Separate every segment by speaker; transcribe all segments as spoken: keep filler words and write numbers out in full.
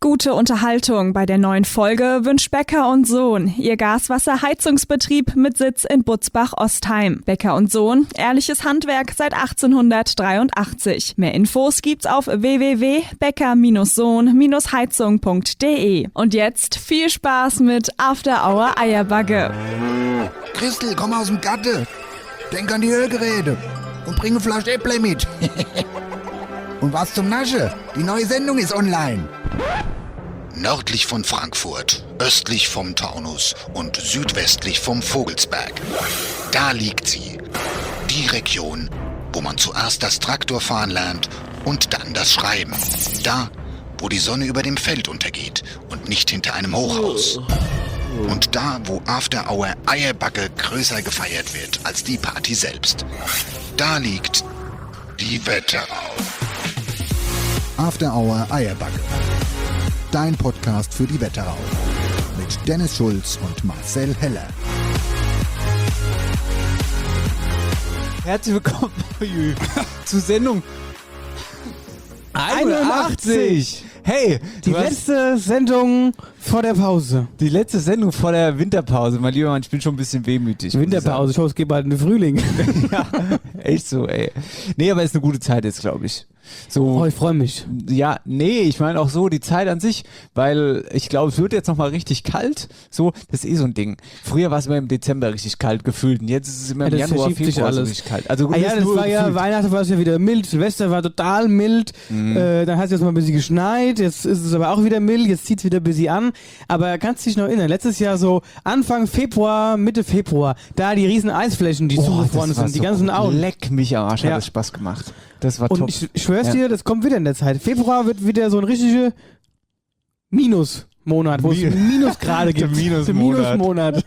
Speaker 1: Gute Unterhaltung bei der neuen Folge wünscht Becker und Sohn, ihr Gaswasserheizungsbetrieb mit Sitz in Butzbach-Ostheim. Becker und Sohn, ehrliches Handwerk seit achtzehnhundertdreiundachtzig. Mehr Infos gibt's auf w w w punkt becker sohn heizung punkt d e. Und jetzt viel Spaß mit After Hour Eierbagge.
Speaker 2: Christel, komm aus dem Gatte. Denk an die Ölgeräte und bring eine Flasche Äpple mit. Und was zum Nasche? Die neue Sendung ist online.
Speaker 3: Nördlich von Frankfurt, östlich vom Taunus und südwestlich vom Vogelsberg. Da liegt sie. Die Region, wo man zuerst das Traktorfahren lernt und dann das Schreiben. Da, wo die Sonne über dem Feld untergeht und nicht hinter einem Hochhaus. Und da, wo After Hour Eierbagge größer gefeiert wird als die Party selbst. Da liegt die Wetterau.
Speaker 2: After Hour Eierbagge. Dein Podcast für die Wetterau. Mit Dennis Schulz und Marcel Heller.
Speaker 4: Herzlich willkommen zur Sendung einundachtzig. Hey,
Speaker 5: die letzte Sendung vor der Pause.
Speaker 4: Die letzte Sendung vor der Winterpause. Mein lieber Mann, ich bin schon ein bisschen wehmütig.
Speaker 5: Winterpause, ich hoffe, es geht bald in den Frühling.
Speaker 4: Ja, echt so, ey. Nee, aber es ist eine gute Zeit jetzt, glaube ich. So,
Speaker 5: oh, ich freue mich.
Speaker 4: Ja, nee, ich meine auch so die Zeit an sich, weil ich glaube, es wird jetzt nochmal richtig kalt. So, das ist eh so ein Ding. Früher war es immer im Dezember richtig kalt gefühlt und jetzt ist es immer im
Speaker 5: ja,
Speaker 4: Januar, Februar
Speaker 5: alles.
Speaker 4: so richtig kalt. Also,
Speaker 5: ah, ja, das war ja, Weihnachten war es ja wieder mild, Silvester war total mild, mhm. äh, dann hat es jetzt mal ein bisschen geschneit, jetzt ist es aber auch wieder mild, jetzt zieht es wieder ein bisschen an. Aber kannst du dich noch erinnern, letztes Jahr so Anfang Februar, Mitte Februar, da die riesen Eisflächen, die oh, zugefroren sind, die so ganzen Augen.
Speaker 4: Leck mich am Arsch, ja. Hat das Spaß gemacht. Das war
Speaker 5: und
Speaker 4: top.
Speaker 5: ich schwör's ja. dir, das kommt wieder in der Zeit. Februar wird wieder so ein richtiger Minusmonat, wo Mi- es Minusgrade gibt.
Speaker 4: Der Minusmonat.
Speaker 5: Minusmonat.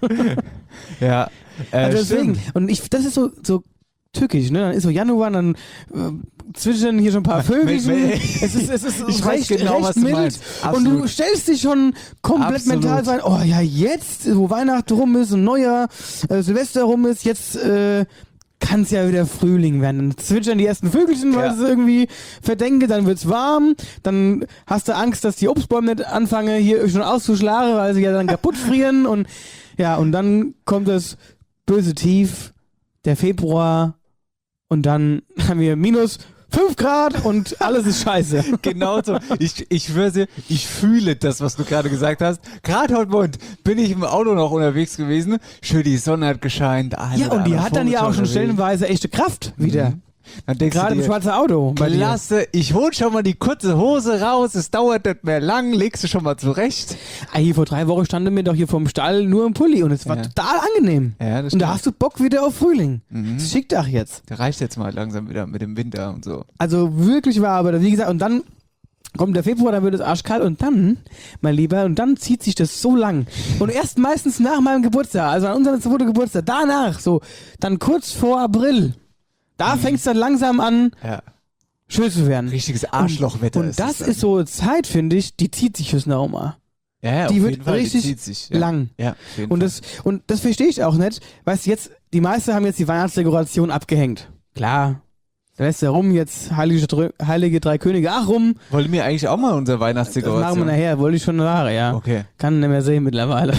Speaker 4: Ja. Äh,
Speaker 5: also deswegen.
Speaker 4: Stimmt.
Speaker 5: Und ich, das ist so, so tückisch, ne? Dann ist so Januar, dann äh, zwitschern hier schon ein paar Vögel. Es ist, es ist
Speaker 4: ich
Speaker 5: recht,
Speaker 4: weiß genau,
Speaker 5: recht
Speaker 4: was du
Speaker 5: mild.
Speaker 4: meinst.
Speaker 5: Und du stellst dich schon komplett
Speaker 4: Absolut.
Speaker 5: mental sein, oh ja, jetzt, wo Weihnachten rum ist und Neujahr, äh, Silvester rum ist, jetzt äh, kann es ja wieder Frühling werden. Dann zwitschern die ersten Vögelchen, weil ja. es irgendwie verdenke, dann wird's warm, dann hast du Angst, dass die Obstbäume nicht anfangen, hier schon auszuschlagen, weil sie ja dann kaputt frieren und ja, und dann kommt das böse Tief, der Februar und dann haben wir minus fünf Grad und alles ist scheiße.
Speaker 4: Genau so. Ich, ich schwöre dir, ich fühle das, was du gerade gesagt hast. Gerade heute Morgen bin ich im Auto noch unterwegs gewesen. Schön, die Sonne hat gescheint.
Speaker 5: Ja, und die hat dann ja auch schon stellenweise echte Kraft wieder. Mhm. Gerade im schwarzen Auto.
Speaker 4: Klasse, ich hol schon mal die kurze Hose raus, es dauert nicht mehr lang, legst du schon mal zurecht.
Speaker 5: Ah, hier vor drei Wochen standen wir doch hier vorm Stall nur im Pulli und es war ja. total angenehm.
Speaker 4: Ja, das
Speaker 5: und da hast du Bock wieder auf Frühling.
Speaker 4: Mhm.
Speaker 5: Das schickt auch jetzt.
Speaker 4: Da reicht jetzt mal langsam wieder mit dem Winter und so.
Speaker 5: Also wirklich wahr, aber wie gesagt, und dann kommt der Februar, dann wird es arschkalt und dann, mein Lieber, und dann zieht sich das so lang. Und erst meistens nach meinem Geburtstag, also an unserem zweiten Geburtstag, danach, so, dann kurz vor April. Da fängt es dann langsam an,
Speaker 4: ja.
Speaker 5: schön zu werden.
Speaker 4: Richtiges Arschlochwetter.
Speaker 5: Und, und das ist so Zeit, finde ich, die zieht sich fürs Nauma.
Speaker 4: Ja, ja,
Speaker 5: die
Speaker 4: auf
Speaker 5: wird
Speaker 4: jeden Fall,
Speaker 5: richtig
Speaker 4: die zieht sich, ja.
Speaker 5: lang.
Speaker 4: Ja, auf jeden
Speaker 5: und,
Speaker 4: Fall.
Speaker 5: das, und das verstehe ich auch nicht. Weißt du, jetzt, die meisten haben jetzt die Weihnachtsdekoration abgehängt. Klar. Da lässt er rum, jetzt Heilige, Heilige Drei Könige, ach rum.
Speaker 4: Wollten wir eigentlich auch mal unsere Weihnachtsdekoration?
Speaker 5: Das machen wir nachher, wollte ich schon nachher, ja.
Speaker 4: Okay.
Speaker 5: Kann nicht mehr sehen mittlerweile.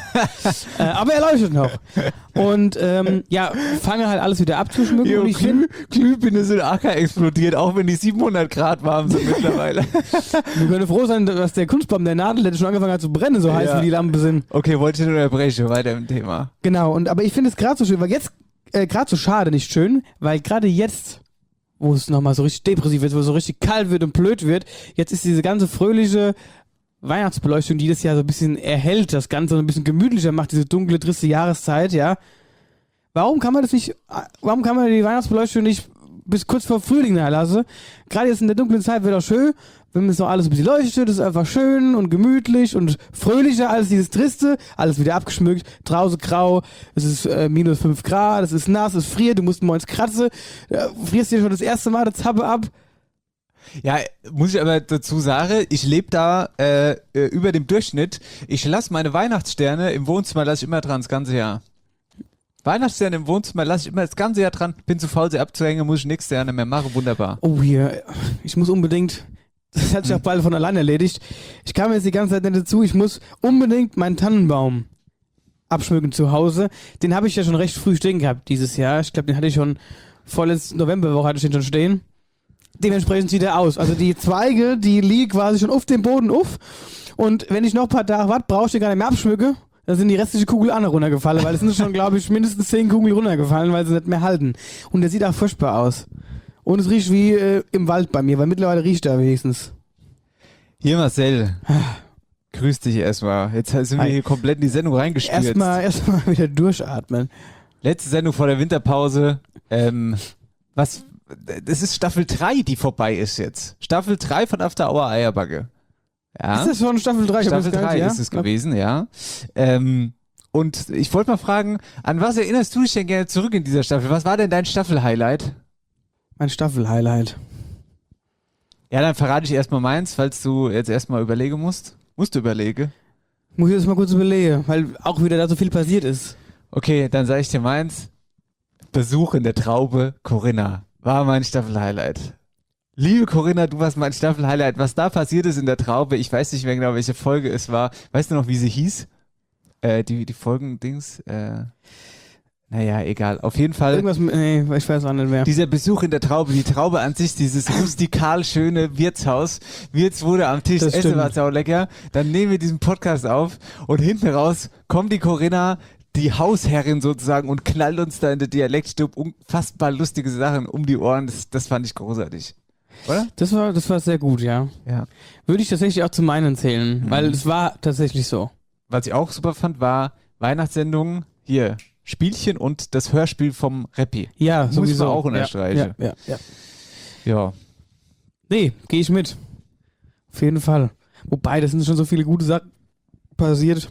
Speaker 5: äh, aber er leuchtet noch. Und ähm, ja, fange halt alles wieder abzuschmücken.
Speaker 4: Jo,
Speaker 5: und ich
Speaker 4: Glüh, Glühbirne sind Acker explodiert, auch wenn die siebenhundert Grad warm sind mittlerweile.
Speaker 5: Wir können froh sein, dass der Kunstbaum, der Nadel, der schon angefangen hat zu brennen, so heiß
Speaker 4: ja.
Speaker 5: wie die Lampen sind.
Speaker 4: Okay, wollte ich nur unterbrechen, weiter im Thema.
Speaker 5: Genau, und aber ich finde es gerade so schön, weil jetzt, äh, gerade so schade, nicht schön, weil gerade jetzt, wo es nochmal so richtig depressiv wird, wo es so richtig kalt wird und blöd wird, jetzt ist diese ganze fröhliche Weihnachtsbeleuchtung, die das ja so ein bisschen erhält, das Ganze so ein bisschen gemütlicher macht, diese dunkle, triste Jahreszeit, ja. Warum kann man das nicht, warum kann man die Weihnachtsbeleuchtung nicht bis kurz vor Frühling nachlassen? Gerade jetzt in der dunklen Zeit wird auch schön, wenn es noch alles ein bisschen leuchtet, ist einfach schön und gemütlich und fröhlicher als dieses Triste, alles wieder abgeschmückt, draußen grau, es ist äh, minus fünf Grad, es ist nass, es friert, du musst morgens kratzen, äh, frierst dir schon das erste Mal das Zappe ab.
Speaker 4: Ja, muss ich aber dazu sagen, ich lebe da äh, über dem Durchschnitt. Ich lasse meine Weihnachtssterne im Wohnzimmer, lasse ich immer dran, das ganze Jahr. Weihnachtssterne im Wohnzimmer lasse ich immer das ganze Jahr dran, bin zu faul, sie abzuhängen, muss ich nächstes Jahr nicht mehr machen, wunderbar.
Speaker 5: Oh hier, ich muss unbedingt Das hat sich auch bald von allein erledigt. Ich kam jetzt die ganze Zeit nicht dazu, ich muss unbedingt meinen Tannenbaum abschmücken zu Hause. Den habe ich ja schon recht früh stehen gehabt dieses Jahr. Ich glaube, den hatte ich schon vorletzte Novemberwoche hatte ich den schon stehen. Dementsprechend sieht er aus. Also die Zweige, die liegen quasi schon auf dem Boden auf. Und wenn ich noch ein paar Tage warte, brauche ich den gar nicht mehr abschmücken. Da sind die restliche Kugel auch noch runtergefallen, weil es sind schon, glaube ich, mindestens zehn Kugeln runtergefallen, weil sie nicht mehr halten. Und der sieht auch furchtbar aus. Und es riecht wie äh, im Wald bei mir, weil mittlerweile riecht er wenigstens.
Speaker 4: Hier Marcel, grüß dich erstmal. Jetzt sind wir
Speaker 5: Hi.
Speaker 4: hier komplett in die Sendung reingestürzt.
Speaker 5: Erstmal erstmal wieder durchatmen.
Speaker 4: Letzte Sendung vor der Winterpause. Ähm, was? Das ist Staffel drei, die vorbei ist jetzt. Staffel drei von After Hour Eierbacke. Ja.
Speaker 5: Ist das schon Staffel drei?
Speaker 4: Staffel drei ist es gewesen, ja. Ähm, und ich wollte mal fragen, an was erinnerst du dich denn gerne zurück in dieser Staffel? Was war denn dein Staffel-Highlight?
Speaker 5: Mein Staffel-Highlight.
Speaker 4: Ja, dann verrate ich erstmal meins, falls du jetzt erstmal überlegen musst. Musst du überlegen?
Speaker 5: Muss ich das mal kurz überlegen, weil auch wieder da so viel passiert ist.
Speaker 4: Okay, dann sage ich dir meins. Besuch in der Traube Corinna war mein Staffel-Highlight. Liebe Corinna, du warst mein Staffel-Highlight. Was da passiert ist in der Traube, ich weiß nicht mehr genau, welche Folge es war. Weißt du noch, wie sie hieß? Äh, die, die Folgen-Dings? Äh, naja, egal. Auf jeden Fall.
Speaker 5: Irgendwas, mit- nee, ich weiß auch nicht mehr.
Speaker 4: Dieser Besuch in der Traube, die Traube an sich, dieses rustikal schöne Wirtshaus. Wirts wurde am Tisch,
Speaker 5: Das
Speaker 4: Essen
Speaker 5: stimmt.
Speaker 4: war saulecker. Dann nehmen wir diesen Podcast auf und hinten raus kommt die Corinna, die Hausherrin sozusagen, und knallt uns da in der Dialektstube unfassbar lustige Sachen um die Ohren. Das, das fand ich großartig. Oder?
Speaker 5: Das war, das war sehr gut, ja.
Speaker 4: Ja.
Speaker 5: Würde ich tatsächlich auch zu meinen zählen,
Speaker 4: Mhm.
Speaker 5: weil es war tatsächlich so.
Speaker 4: Was ich auch super fand, war Weihnachtssendung, hier, Spielchen und das Hörspiel vom Rappi.
Speaker 5: Ja,
Speaker 4: Muss
Speaker 5: sowieso.
Speaker 4: man auch
Speaker 5: ja,
Speaker 4: unterstreichen.
Speaker 5: ja, ja, ja.
Speaker 4: Ja.
Speaker 5: Nee, gehe ich mit. Auf jeden Fall. Wobei, das sind schon so viele gute Sachen passiert.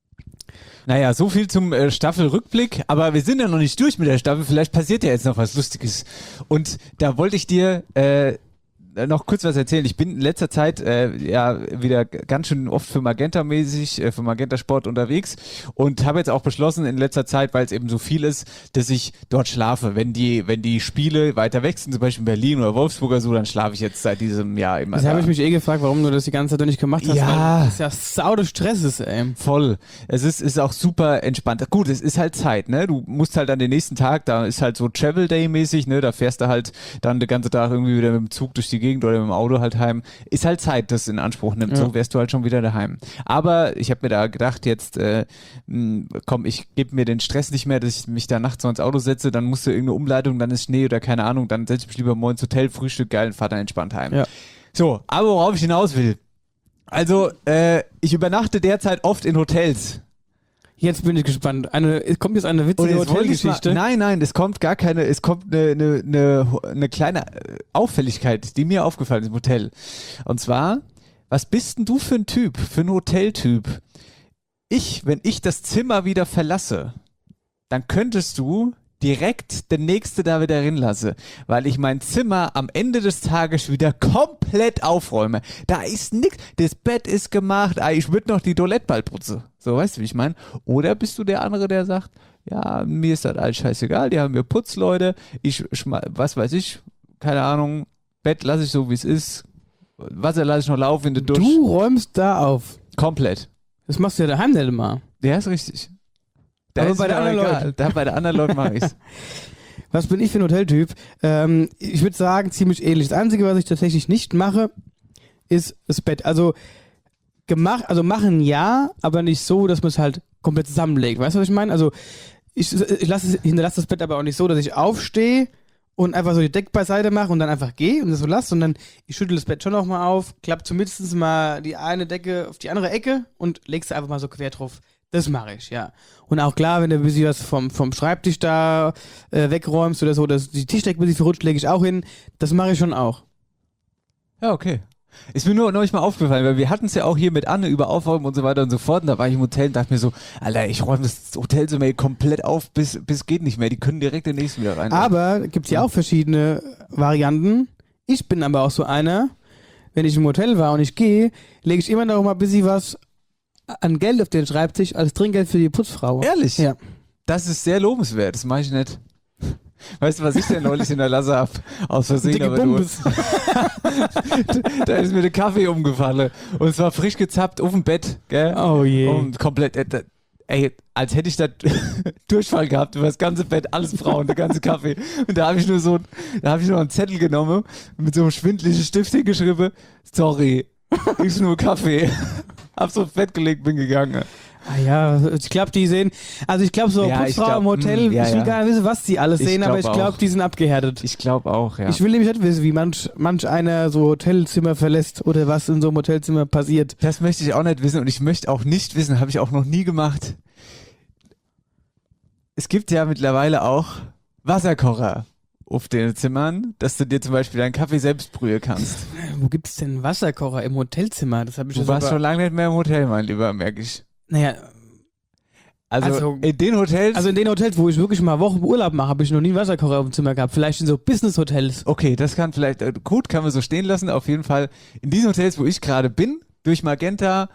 Speaker 4: Naja, so viel zum äh, Staffelrückblick, aber wir sind ja noch nicht durch mit der Staffel, vielleicht passiert ja jetzt noch was Lustiges. Und da wollte ich dir äh, noch kurz was erzählen. Ich bin in letzter Zeit äh, ja wieder ganz schön oft für Magenta-mäßig, äh, für Magenta Sport unterwegs und habe jetzt auch beschlossen in letzter Zeit, weil es eben so viel ist, dass ich dort schlafe. Wenn die, wenn die Spiele weiter weg sind, zum Beispiel in Berlin oder Wolfsburg oder so, dann schlafe ich jetzt seit diesem Jahr immer
Speaker 5: Das
Speaker 4: da.
Speaker 5: habe ich mich eh gefragt, warum du das die ganze Zeit noch nicht gemacht hast.
Speaker 4: Ja.
Speaker 5: Weil das ja saude Stress ist, ey.
Speaker 4: Voll. Es ist, ist auch super entspannt. Gut, es ist halt Zeit, ne? Du musst halt an den nächsten Tag, da ist halt so Travel Day mäßig, ne? Da fährst du halt dann den ganzen Tag irgendwie wieder mit dem Zug durch die Gegend oder mit dem Auto halt heim. Ist halt Zeit, das in Anspruch nimmt.
Speaker 5: Ja.
Speaker 4: So wärst du halt schon wieder daheim. Aber ich habe mir da gedacht, jetzt äh, mh, komm, ich gebe mir den Stress nicht mehr, dass ich mich da nachts so ins Auto setze, dann musst du irgendeine Umleitung, dann ist Schnee oder keine Ahnung, dann setze ich mich lieber morgen ins Hotel, Frühstück, geil und fahr dann entspannt heim.
Speaker 5: Ja.
Speaker 4: So, aber worauf ich hinaus will. Also, äh, ich übernachte derzeit oft in Hotels.
Speaker 5: Jetzt bin ich gespannt. Eine, es kommt jetzt eine
Speaker 4: Und
Speaker 5: witzige
Speaker 4: jetzt wollte ich mal,
Speaker 5: Hotelgeschichte.
Speaker 4: nein, nein, es kommt gar keine, es kommt eine, eine, eine, eine kleine Auffälligkeit, die mir aufgefallen ist im Hotel. Und zwar, was bist denn du für ein Typ, für ein Hoteltyp? Ich, wenn ich das Zimmer wieder verlasse, dann könntest du direkt der Nächste da wieder reinlasse, weil ich mein Zimmer am Ende des Tages wieder komplett aufräume. Da ist nix, das Bett ist gemacht, ah, ich würde noch die Toilette bald putzen. So, weißt du, wie ich meine? Oder bist du der andere, der sagt, ja, mir ist das alles scheißegal, die haben mir Putzleute, ich, schma- was weiß ich, keine Ahnung, Bett lasse ich so, wie es ist, Wasser lasse ich noch laufen in der Dusche.
Speaker 5: Du räumst da auf.
Speaker 4: Komplett.
Speaker 5: Das machst du ja daheim nicht immer.
Speaker 4: Der ist richtig. Da
Speaker 5: Aber
Speaker 4: ist
Speaker 5: bei
Speaker 4: mir
Speaker 5: den
Speaker 4: auch
Speaker 5: anderen
Speaker 4: egal.
Speaker 5: Leuten.
Speaker 4: Da bei den anderen Leuten mache ich's.
Speaker 5: Was bin ich für ein Hoteltyp? Ähm, ich würde sagen, ziemlich ähnlich. Das Einzige, was ich tatsächlich nicht mache, ist das Bett. Also gemacht, also machen ja, aber nicht so, dass man es halt komplett zusammenlegt. Weißt du, was ich meine? Also ich, ich lasse, hinterlasse das Bett aber auch nicht so, dass ich aufstehe und einfach so die Decke beiseite mache und dann einfach gehe und das so lasse, sondern ich schüttel das Bett schon noch mal auf, klappe zumindest mal die eine Decke auf die andere Ecke und legst einfach mal so quer drauf. Das mache ich, ja. Und auch klar, wenn du ein bisschen was vom, vom Schreibtisch da äh, wegräumst oder so, dass die Tischdecke ein bisschen verrutscht, lege ich auch hin. Das mache ich schon auch.
Speaker 4: Ja, okay. Ist mir nur neulich mal aufgefallen, weil wir hatten es ja auch hier mit Anne über Aufräumen und so weiter und so fort. Und da war ich im Hotel und dachte mir so, Alter, ich räume das Hotelzimmer hier komplett auf, bis, bis geht nicht mehr. Die können direkt den nächsten wieder rein.
Speaker 5: Aber gibt es ja auch verschiedene Varianten. Ich bin aber auch so einer, wenn ich im Hotel war und ich gehe, lege ich immer noch mal ein bisschen was an Geld auf den Schreibtisch als Trinkgeld für die Putzfrau.
Speaker 4: Ehrlich?
Speaker 5: Ja.
Speaker 4: Das ist sehr lobenswert, das mache ich nicht. Weißt du, was ich denn neulich in der Lasse hab? Aus Versehen,
Speaker 5: Dicke
Speaker 4: aber du.
Speaker 5: Bumbes.
Speaker 4: da ist mir der Kaffee umgefallen und es war frisch gezappt auf dem Bett, gell?
Speaker 5: Oh je.
Speaker 4: Und komplett, äh, ey, als hätte ich da Durchfall gehabt über das ganze Bett, alles braun, der ganze Kaffee. Und da habe ich nur so, da habe ich nur einen Zettel genommen und mit so einem schwindlichen Stift hingeschrieben, sorry, ist nur Kaffee. Hab so ins Bett gelegt, bin gegangen.
Speaker 5: Ah ja, ich glaube, die sehen, also ich glaube so
Speaker 4: Ja, ich
Speaker 5: Putzfrau
Speaker 4: glaub,
Speaker 5: im Hotel,
Speaker 4: mh, ja,
Speaker 5: ich will
Speaker 4: ja.
Speaker 5: gar nicht wissen, was die alles
Speaker 4: Ich
Speaker 5: sehen, aber
Speaker 4: glaub
Speaker 5: ich glaube,
Speaker 4: auch.
Speaker 5: die sind abgehärtet.
Speaker 4: Ich glaube auch, ja.
Speaker 5: Ich will nämlich nicht wissen, wie manch, manch einer so Hotelzimmer verlässt oder was in so einem Hotelzimmer passiert.
Speaker 4: Das möchte ich auch nicht wissen und ich möchte auch nicht wissen, habe ich auch noch nie gemacht. Es gibt ja mittlerweile auch Wasserkocher auf den Zimmern, dass du dir zum Beispiel deinen Kaffee selbst brühen kannst.
Speaker 5: Wo gibt's denn Wasserkocher im Hotelzimmer? Das habe ich
Speaker 4: Du
Speaker 5: ja
Speaker 4: warst
Speaker 5: sogar-
Speaker 4: schon lange nicht mehr im Hotel, mein Lieber, merke ich.
Speaker 5: Naja,
Speaker 4: Also,
Speaker 5: Also-
Speaker 4: in den Hotels,
Speaker 5: also in den Hotels, wo ich wirklich mal Wochen Urlaub mache, habe ich noch nie einen Wasserkocher auf dem Zimmer gehabt. Vielleicht in so Business-Hotels.
Speaker 4: okay, das kann vielleicht, äh, gut, kann man so stehen lassen, auf jeden Fall. In diesen Hotels, wo ich gerade bin, durch Magenta,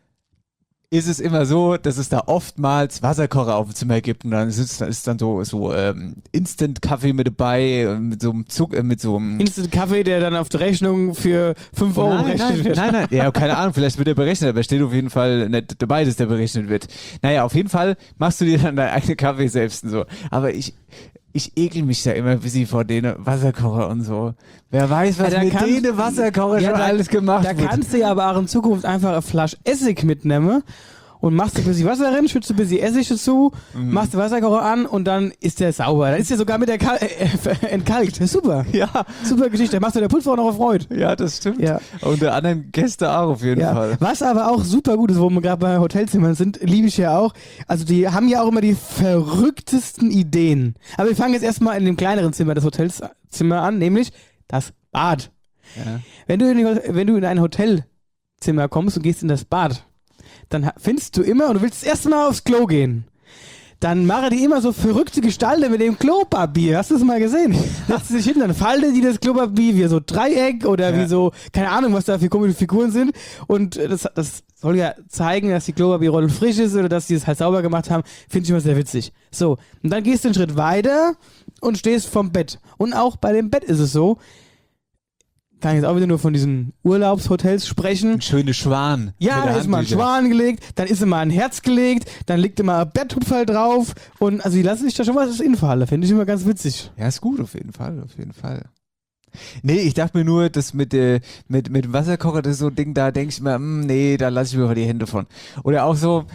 Speaker 4: ist es immer so, dass es da oftmals Wasserkocher auf dem Zimmer gibt und dann ist, ist dann so, so ähm, Instant-Kaffee mit dabei, äh, mit so einem Zug, äh, mit so einem...
Speaker 5: Instant Kaffee, der dann auf der Rechnung für fünf Euro
Speaker 4: nein,
Speaker 5: berechnet
Speaker 4: nein,
Speaker 5: wird.
Speaker 4: nein, nein, ja, keine Ahnung, vielleicht wird er berechnet, aber steht auf jeden Fall nicht dabei, dass der berechnet wird. Naja, auf jeden Fall machst du dir dann deinen eigenen Kaffee selbst und so. Aber ich, ich ekel mich da immer ein bisschen vor denen Wasserkocher und so. Wer weiß, was
Speaker 5: Ja, da
Speaker 4: mit
Speaker 5: kannst-
Speaker 4: denen Wasserkocher
Speaker 5: Ja,
Speaker 4: schon
Speaker 5: da-
Speaker 4: alles gemacht
Speaker 5: Da
Speaker 4: wird.
Speaker 5: kannst du ja aber auch in Zukunft einfach eine Flasche Essig mitnehmen und machst ein bisschen Wasser rein, schützt ein bisschen Essig dazu,
Speaker 4: Mhm.
Speaker 5: machst den Wasserkocher an und dann ist der sauber. Dann ist der sogar mit der Kal äh, entkalkt. Super.
Speaker 4: Ja,
Speaker 5: Super Geschichte. Da machst du der Putzfrau noch Freude.
Speaker 4: ja, das stimmt.
Speaker 5: Ja.
Speaker 4: Und der anderen Gäste auch auf jeden
Speaker 5: Ja.
Speaker 4: Fall.
Speaker 5: Was aber auch super gut ist, wo wir gerade bei Hotelzimmern sind, liebe ich ja auch. Also die haben ja auch immer die verrücktesten Ideen. Aber wir fangen jetzt erstmal in dem kleineren Zimmer des Hotelzimmer an, nämlich das Bad.
Speaker 4: Ja.
Speaker 5: Wenn du in, die, wenn du in ein Hotelzimmer kommst und gehst in das Bad, dann ha- findest du immer, und du willst das erste Mal aufs Klo gehen, dann machen die immer so verrückte Gestalten mit dem Klopapier. Hast du das mal gesehen? Setzt sich hin, dann faltet die das Klopapier wie so Dreieck oder
Speaker 4: Ja.
Speaker 5: wie so, keine Ahnung, was da für komische Figuren sind. Und äh, das, das soll ja zeigen, dass die Klopapierrolle frisch ist oder dass die es halt sauber gemacht haben. Finde ich immer sehr witzig. So, und dann gehst du einen Schritt weiter und stehst vom Bett. Und auch bei dem Bett ist es so, kann ich jetzt auch wieder nur von diesen Urlaubshotels sprechen.
Speaker 4: Ein schöner Schwan.
Speaker 5: Ja,
Speaker 4: mit der
Speaker 5: da ist mal ein
Speaker 4: Handtücher.
Speaker 5: Schwan gelegt, dann ist immer ein Herz gelegt, dann liegt immer ein Betthupferl drauf und also die lassen sich da schon was infallen, finde ich immer ganz witzig.
Speaker 4: Ja, ist gut, auf jeden Fall, auf jeden Fall. Nee, ich dachte mir nur, dass mit, äh, mit, mit dem Wasserkocher, das ist so ein Ding, da denke ich mir, mh, nee, da lasse ich mir mal die Hände von. Oder auch so,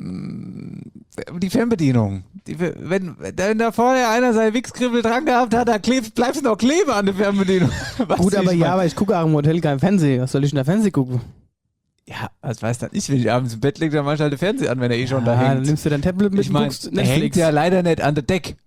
Speaker 4: mh, die Fernbedienung. Die, wenn, wenn da vorne einer seinen Wichskribbel dran gehabt hat, da klebt, bleibst du noch kleben an der Fernbedienung. Weißt
Speaker 5: Gut,
Speaker 4: du,
Speaker 5: aber
Speaker 4: ich
Speaker 5: ja,
Speaker 4: mein?
Speaker 5: aber ich gucke auch im Hotel kein Fernsehen. Was soll ich in der Fernsehen gucken?
Speaker 4: Ja, was weiß dann ich, wenn ich abends im Bett liege, dann mach ich halt den Fernseher an, wenn er eh schon da
Speaker 5: Ah, dann
Speaker 4: hängt.
Speaker 5: nimmst du dein Tablet mit
Speaker 4: Ich
Speaker 5: und
Speaker 4: meine,
Speaker 5: guckst
Speaker 4: der hängt
Speaker 5: Netflix.
Speaker 4: ja leider nicht an der Deck.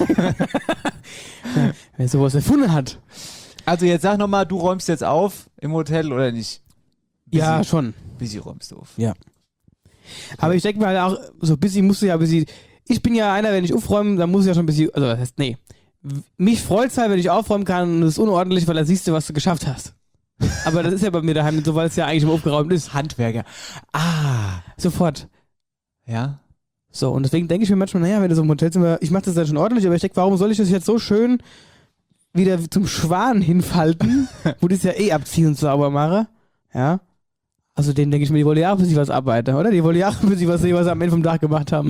Speaker 5: Wer sowas erfunden hat.
Speaker 4: Also jetzt sag nochmal, du räumst jetzt auf im Hotel oder nicht?
Speaker 5: Ja,
Speaker 4: Busy.
Speaker 5: schon.
Speaker 4: Busy räumst du auf.
Speaker 5: Ja. Aber ich denke mal auch, so busy musst du ja busy. Ich bin ja einer, wenn ich aufräume, dann muss ich ja schon busy, also das heißt, nee. Mich freut's halt, wenn ich aufräumen kann und es ist unordentlich, weil dann siehst du, was du geschafft hast. Aber das ist ja bei mir daheim nicht so, weil es ja eigentlich immer aufgeräumt ist.
Speaker 4: Handwerker. Ah.
Speaker 5: Sofort.
Speaker 4: Ja.
Speaker 5: So, und deswegen denke ich mir manchmal, naja, wenn du so im Hotelzimmer, ich mache das dann schon ordentlich, aber ich denke, warum soll ich das jetzt so schön wieder zum Schwan hinfalten, wo die es ja eh abziehen und sauber mache? Ja. Also dem denke ich mir, die wollen ja auch ein bisschen was arbeiten, oder? Die wollen ja auch ein bisschen was sehen, was sie am Ende vom Tag gemacht haben.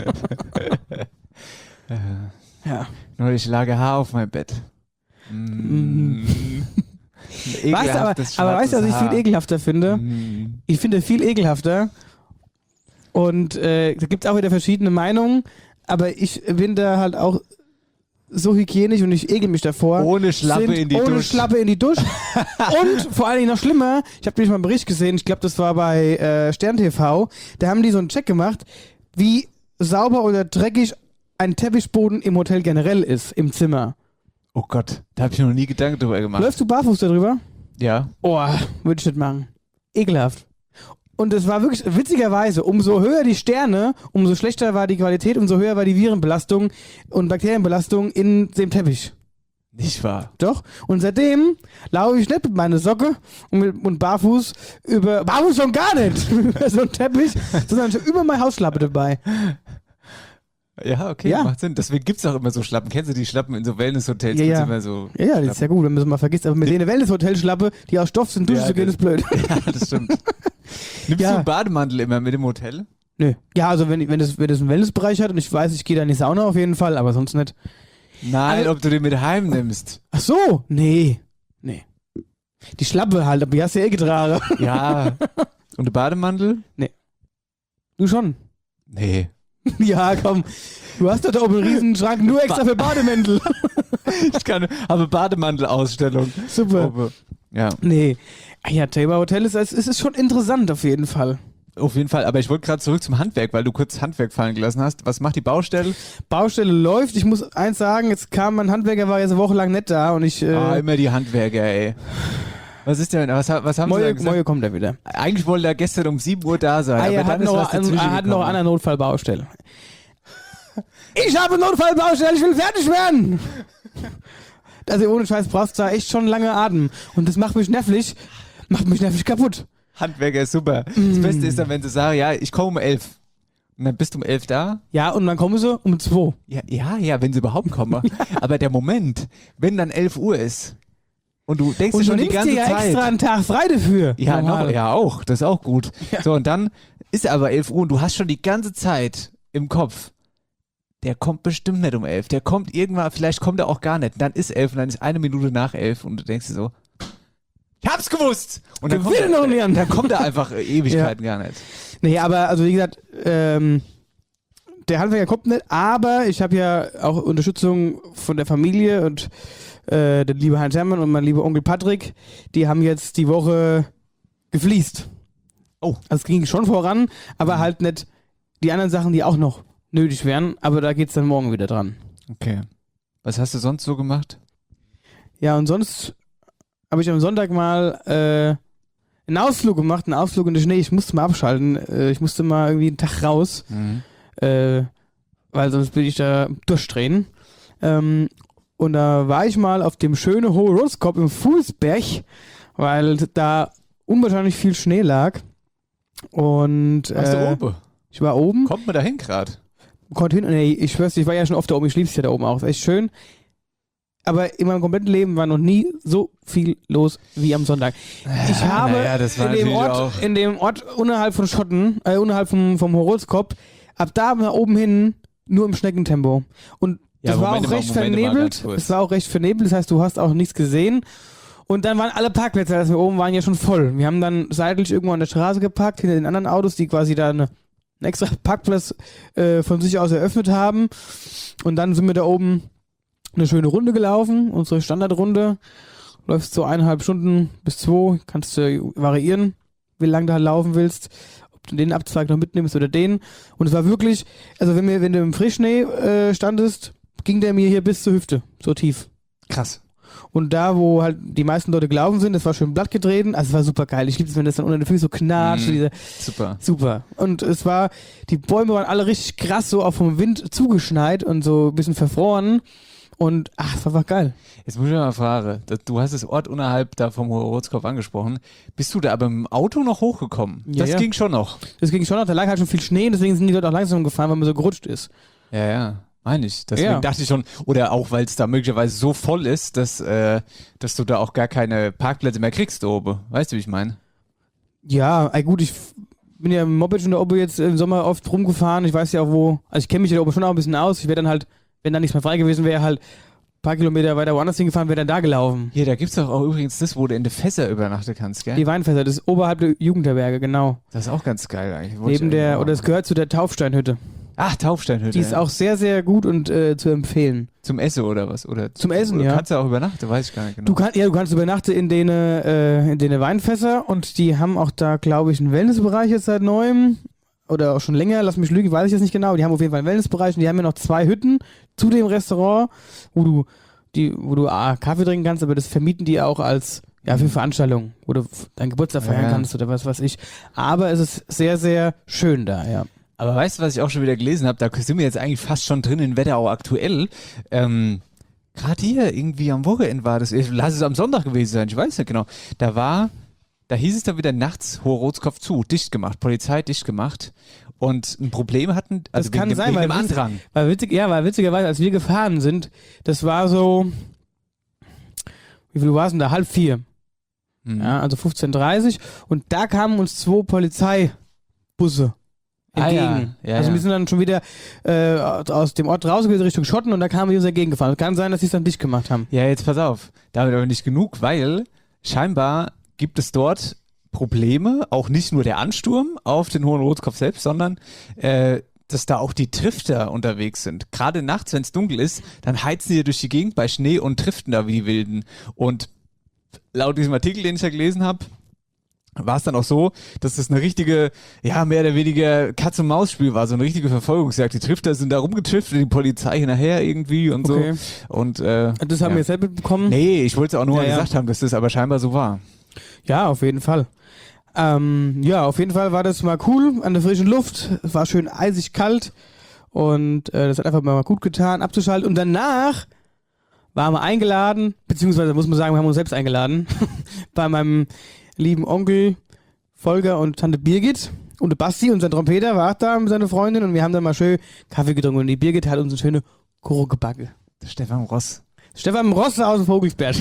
Speaker 5: Ja.
Speaker 4: Nur ich lage Haar auf mein Bett. Mm. Ein
Speaker 5: Was, aber,
Speaker 4: ekelhaftes
Speaker 5: aber weißt du, was ich
Speaker 4: schwarzes
Speaker 5: viel ekelhafter finde?
Speaker 4: Mm.
Speaker 5: Ich finde viel ekelhafter. Und äh, da gibt es auch wieder verschiedene Meinungen, aber ich bin da halt auch so hygienisch und ich ekel mich davor.
Speaker 4: Ohne Schlappe
Speaker 5: sind
Speaker 4: in die
Speaker 5: ohne
Speaker 4: Dusche.
Speaker 5: Schlappe in die Dusche. Und vor allen Dingen noch schlimmer, ich habe nämlich mal einen Bericht gesehen, ich glaube, das war bei äh, Stern T V, da haben die so einen Check gemacht, wie sauber oder dreckig ein Teppichboden im Hotel generell ist, im Zimmer.
Speaker 4: Oh Gott, da habe ich noch nie Gedanken drüber gemacht.
Speaker 5: Läufst du barfuß darüber?
Speaker 4: Ja.
Speaker 5: Oh, würde ich nicht machen. Ekelhaft. Und es war wirklich, witzigerweise, umso höher die Sterne, umso schlechter war die Qualität, umso höher war die Virenbelastung und Bakterienbelastung in dem Teppich.
Speaker 4: Nicht wahr.
Speaker 5: Doch. Und seitdem laufe ich nicht mit meiner Socke und, mit, und barfuß über, barfuß schon gar nicht, über so einen Teppich, sondern ich habe über meine Hausschlappe dabei.
Speaker 4: Ja, okay,
Speaker 5: Ja.
Speaker 4: macht Sinn. Deswegen gibt's auch immer so Schlappen. Kennst du die Schlappen in so Wellnesshotels?
Speaker 5: Ja,
Speaker 4: Gibt's
Speaker 5: ja.
Speaker 4: immer so
Speaker 5: Ja, ja, das ist ja gut, wenn man es mal vergisst. Aber mit denen Wellness-Hotelschlappe, die aus Stoff sind, duschen
Speaker 4: Ja,
Speaker 5: zu gehen,
Speaker 4: das-
Speaker 5: ist blöd.
Speaker 4: Ja, das stimmt. Nimmst
Speaker 5: Ja.
Speaker 4: du einen Bademantel immer mit im Hotel?
Speaker 5: Nö. Ja, also wenn, wenn, das, wenn das einen Wellnessbereich hat und ich weiß, ich gehe da in die Sauna auf jeden Fall, aber sonst nicht.
Speaker 4: Nein,
Speaker 5: Also-
Speaker 4: ob du den mit heim nimmst.
Speaker 5: Ach so, nee. Nee. Die Schlappe halt, aber die hast du ja eh getragen.
Speaker 4: Ja. Und der Bademantel?
Speaker 5: Du schon.
Speaker 4: Nee.
Speaker 5: Ja, komm. Du hast doch da oben einen riesen Schrank nur extra für Bademäntel.
Speaker 4: Ich kann, habe Bademantelausstellung.
Speaker 5: Super.
Speaker 4: Obe. Ja,
Speaker 5: Nee. Ah ja, Thema Hotel ist, es ist schon interessant auf jeden Fall.
Speaker 4: auf jeden Fall. Aber ich wollte gerade zurück zum Handwerk, weil du kurz Handwerk fallen gelassen hast. Was macht die Baustelle?
Speaker 5: Baustelle läuft. Ich muss eins sagen, jetzt kam mein Handwerker, war jetzt eine Woche lang nicht da und ich, äh,
Speaker 4: Ah, immer die Handwerker, ey. Was ist denn, was, was haben sie
Speaker 5: Moje,
Speaker 4: da gesagt?
Speaker 5: Moje kommt er wieder.
Speaker 4: Eigentlich wollte er gestern um sieben Uhr da sein,
Speaker 5: Ah,
Speaker 4: aber
Speaker 5: er
Speaker 4: dann
Speaker 5: hat
Speaker 4: ist
Speaker 5: noch,
Speaker 4: was
Speaker 5: an,
Speaker 4: dazwischen
Speaker 5: er hat noch
Speaker 4: gekommen.
Speaker 5: eine Notfallbaustelle. Ich habe eine Notfallbaustelle, ich will fertig werden. Also ohne Scheiß brauchst du da echt schon lange Atem. Und das macht mich nervlich, macht mich nervlich kaputt.
Speaker 4: Handwerker ist super.
Speaker 5: Mm.
Speaker 4: Das Beste ist dann, wenn sie sagen, ja, ich komme um elf. Und dann bist du um elf da.
Speaker 5: Ja, und dann kommen sie um zwei.
Speaker 4: Ja, ja, ja, wenn sie überhaupt kommen. Aber der Moment, wenn dann elf Uhr ist und du denkst
Speaker 5: Und
Speaker 4: dir
Speaker 5: du
Speaker 4: schon die
Speaker 5: nimmst
Speaker 4: ganze
Speaker 5: dir ja
Speaker 4: Zeit.
Speaker 5: extra einen Tag frei dafür.
Speaker 4: Ja,
Speaker 5: Normal.
Speaker 4: noch, ja, auch. Das ist auch gut.
Speaker 5: Ja.
Speaker 4: So, und dann ist aber elf Uhr und du hast schon die ganze Zeit im Kopf, der kommt bestimmt nicht um elf. Der kommt irgendwann, vielleicht kommt er auch gar nicht. Und dann ist elf und dann ist eine Minute nach elf und du denkst dir so, ich hab's gewusst! Und dann
Speaker 5: Der
Speaker 4: kommt,
Speaker 5: will
Speaker 4: er,
Speaker 5: noch lernen.
Speaker 4: dann kommt er einfach äh, Ewigkeiten gar nicht.
Speaker 5: Nee, aber also wie gesagt, ähm, der Handwerker kommt nicht, aber ich habe ja auch Unterstützung von der Familie und äh, der liebe Heinz Hermann und mein lieber Onkel Patrick, die haben jetzt die Woche gefliest.
Speaker 4: Oh.
Speaker 5: Also es ging schon voran, aber halt nicht die anderen Sachen, die auch noch nötig wären, aber da geht's dann morgen wieder dran.
Speaker 4: Okay. Was hast du sonst so gemacht?
Speaker 5: Ja, und sonst habe ich am Sonntag mal äh, einen Ausflug gemacht, einen Ausflug in den Schnee. Ich musste mal abschalten. Äh, ich musste mal irgendwie einen Tag raus,
Speaker 4: Mhm.
Speaker 5: äh, weil sonst würde ich da durchdrehen. Ähm, und da war ich mal auf dem schönen Hohe Roskop im Fuhlsberg, weil da unwahrscheinlich viel Schnee lag. Und
Speaker 4: Warst
Speaker 5: äh,
Speaker 4: du oben?
Speaker 5: ich war oben.
Speaker 4: Kommt man da hin gerade?
Speaker 5: Konnte hin, nee, ich schwör's dir, ich war ja schon oft da oben, ich lieb's ja da oben auch, ist echt schön. Aber in meinem kompletten Leben war noch nie so viel los wie am Sonntag. Ich habe
Speaker 4: naja, das war
Speaker 5: in, dem
Speaker 4: natürlich
Speaker 5: Ort,
Speaker 4: auch-
Speaker 5: in dem Ort unterhalb von Schotten, äh, unterhalb vom, vom Horoskop, ab da nach oben hin nur im Schneckentempo. Und
Speaker 4: Ja,
Speaker 5: das war
Speaker 4: Moment
Speaker 5: auch
Speaker 4: mal,
Speaker 5: recht
Speaker 4: Moment mal,
Speaker 5: vernebelt.
Speaker 4: ganz kurz.
Speaker 5: Es war auch recht vernebelt, das heißt, du hast auch nichts gesehen. Und dann waren alle Parkplätze, als wir oben waren, ja schon voll. Wir haben dann seitlich irgendwo an der Straße geparkt, hinter den anderen Autos, die quasi da eine, einen extra Parkplatz äh, von sich aus eröffnet haben. Und dann sind wir da oben eine schöne Runde gelaufen, unsere Standardrunde. Läufst so eineinhalb Stunden bis zwei, kannst du variieren, wie lange du halt laufen willst, ob du den Abzweig noch mitnimmst oder den. Und es war wirklich, also wenn, wir, wenn du im Frischschnee äh, standest, ging der mir hier bis zur Hüfte, so tief.
Speaker 4: Krass.
Speaker 5: Und da, wo halt die meisten Leute gelaufen sind, das war schön blattgetreten, also es war super geil. Ich liebe es, wenn das dann unter den Füßen so knatscht.
Speaker 4: Mhm.
Speaker 5: Diese,
Speaker 4: Super.
Speaker 5: super. Und es war, die Bäume waren alle richtig krass so auch vom Wind zugeschneit und so ein bisschen verfroren. Und ach, es war einfach geil.
Speaker 4: Jetzt muss ich mal fragen, das- du hast das Ort unterhalb da vom Horoskop angesprochen. Bist du da aber mit dem Auto noch hochgekommen?
Speaker 5: Ja,
Speaker 4: das
Speaker 5: ja.
Speaker 4: ging schon noch.
Speaker 5: Das ging schon noch, da lag halt schon viel Schnee, deswegen sind die Leute auch langsam gefahren, weil man so gerutscht ist.
Speaker 4: Ja, ja, meine ich. Deswegen
Speaker 5: Ja.
Speaker 4: dachte ich schon, oder auch, weil es da möglicherweise so voll ist, dass, äh, dass du da auch gar keine Parkplätze mehr kriegst oben. Weißt du, wie ich meine?
Speaker 5: Ja, ey, gut, ich f- bin ja im Moped schon da oben jetzt im Sommer oft rumgefahren. Ich weiß ja auch wo, also ich kenne mich ja da oben schon auch ein bisschen aus. Ich wäre dann halt, wenn da nichts mehr frei gewesen wäre, halt ein paar Kilometer weiter woanders hingefahren, wäre dann da gelaufen.
Speaker 4: Hier, da gibt's doch auch übrigens das, wo du in den Fässer übernachten kannst, gell?
Speaker 5: Die Weinfässer, das ist oberhalb der Jugendherberge, genau.
Speaker 4: Das ist auch ganz geil eigentlich. Wollte ich
Speaker 5: Neben
Speaker 4: eigentlich
Speaker 5: der,
Speaker 4: auch
Speaker 5: oder es
Speaker 4: machen.
Speaker 5: gehört zu der Taufsteinhütte.
Speaker 4: Ach, Taufsteinhütte.
Speaker 5: Die ist
Speaker 4: ja.
Speaker 5: auch sehr, sehr gut und äh, zu empfehlen.
Speaker 4: Zum Essen oder was? Oder
Speaker 5: Zum Essen,
Speaker 4: oder
Speaker 5: ja.
Speaker 4: Kannst du auch übernachten, weiß ich gar nicht genau.
Speaker 5: Du kannst, ja, du kannst übernachten in den, äh, in den Weinfässer und die haben auch da, glaube ich, einen Wellnessbereich jetzt seit neuem. Oder auch schon länger, lass mich lügen, weiß ich jetzt nicht genau. Die haben auf jeden Fall einen Wellnessbereich und die haben ja noch zwei Hütten zu dem Restaurant, wo du, die, wo du ah, Kaffee trinken kannst, aber das vermieten die auch als, ja, für Veranstaltungen, wo du deinen Geburtstag feiern
Speaker 4: Ja.
Speaker 5: kannst oder was weiß ich. Aber es ist sehr, sehr schön da, ja.
Speaker 4: Aber weißt du, was ich auch schon wieder gelesen habe? Da sind wir jetzt eigentlich fast schon drin in Wetterau aktuell. Ähm, Gerade hier, irgendwie am Wochenende war das, lass es am Sonntag gewesen sein, ich weiß nicht genau. Da war da hieß es dann wieder nachts, Hoher Rotskopf zu, dicht gemacht, Polizei dicht gemacht und ein Problem hatten, also
Speaker 5: das kann
Speaker 4: wegen,
Speaker 5: sein,
Speaker 4: wegen
Speaker 5: weil,
Speaker 4: dem Andrang.
Speaker 5: Weil, witzig, ja, weil witzigerweise, als wir gefahren sind, das war so, wie viel war es denn da? Halb vier.
Speaker 4: Mhm.
Speaker 5: Ja, also fünfzehn Uhr dreißig und da kamen uns zwei Polizeibusse entgegen.
Speaker 4: Ah, ja. Ja,
Speaker 5: also
Speaker 4: ja.
Speaker 5: wir sind dann schon wieder äh, aus dem Ort rausgegangen Richtung Schotten und da kamen wir uns entgegengefahren. Kann sein, dass sie es dann dicht gemacht haben.
Speaker 4: Ja, jetzt pass auf, damit aber nicht genug, weil scheinbar gibt es dort Probleme, auch nicht nur der Ansturm auf den Hohen Rotskopf selbst, sondern äh, dass da auch die Trifter unterwegs sind. Gerade nachts, wenn es dunkel ist, dann heizen die durch die Gegend bei Schnee und triften da wie die Wilden. Und laut diesem Artikel, den ich ja gelesen habe, war es dann auch so, dass das eine richtige, ja, mehr oder weniger Katz-und-Maus-Spiel war, so eine richtige Verfolgungsjagd. Die Trifter sind da rumgetrifft, die Polizei hinterher irgendwie und
Speaker 5: Okay.
Speaker 4: so. Und, äh,
Speaker 5: Das haben
Speaker 4: ja.
Speaker 5: wir jetzt selber bekommen.
Speaker 4: Nee, ich wollte es auch nur
Speaker 5: Ja,
Speaker 4: mal
Speaker 5: ja.
Speaker 4: gesagt haben, dass das aber scheinbar so war.
Speaker 5: Ja, auf jeden Fall. Ähm, ja, auf jeden Fall war das mal cool an der frischen Luft. Es war schön eisig kalt und äh, das hat einfach mal gut getan, abzuschalten. Und danach waren wir eingeladen, beziehungsweise muss man sagen, wir haben uns selbst eingeladen, bei meinem lieben Onkel Volker und Tante Birgit. Und der Basti, unser Trompeter, war auch da mit seiner Freundin und wir haben dann mal schön Kaffee getrunken und die Birgit hat uns eine schöne Kuchen gebacken.
Speaker 4: Der Stefan Ross.
Speaker 5: Stefan Ross aus dem Vogelsberg.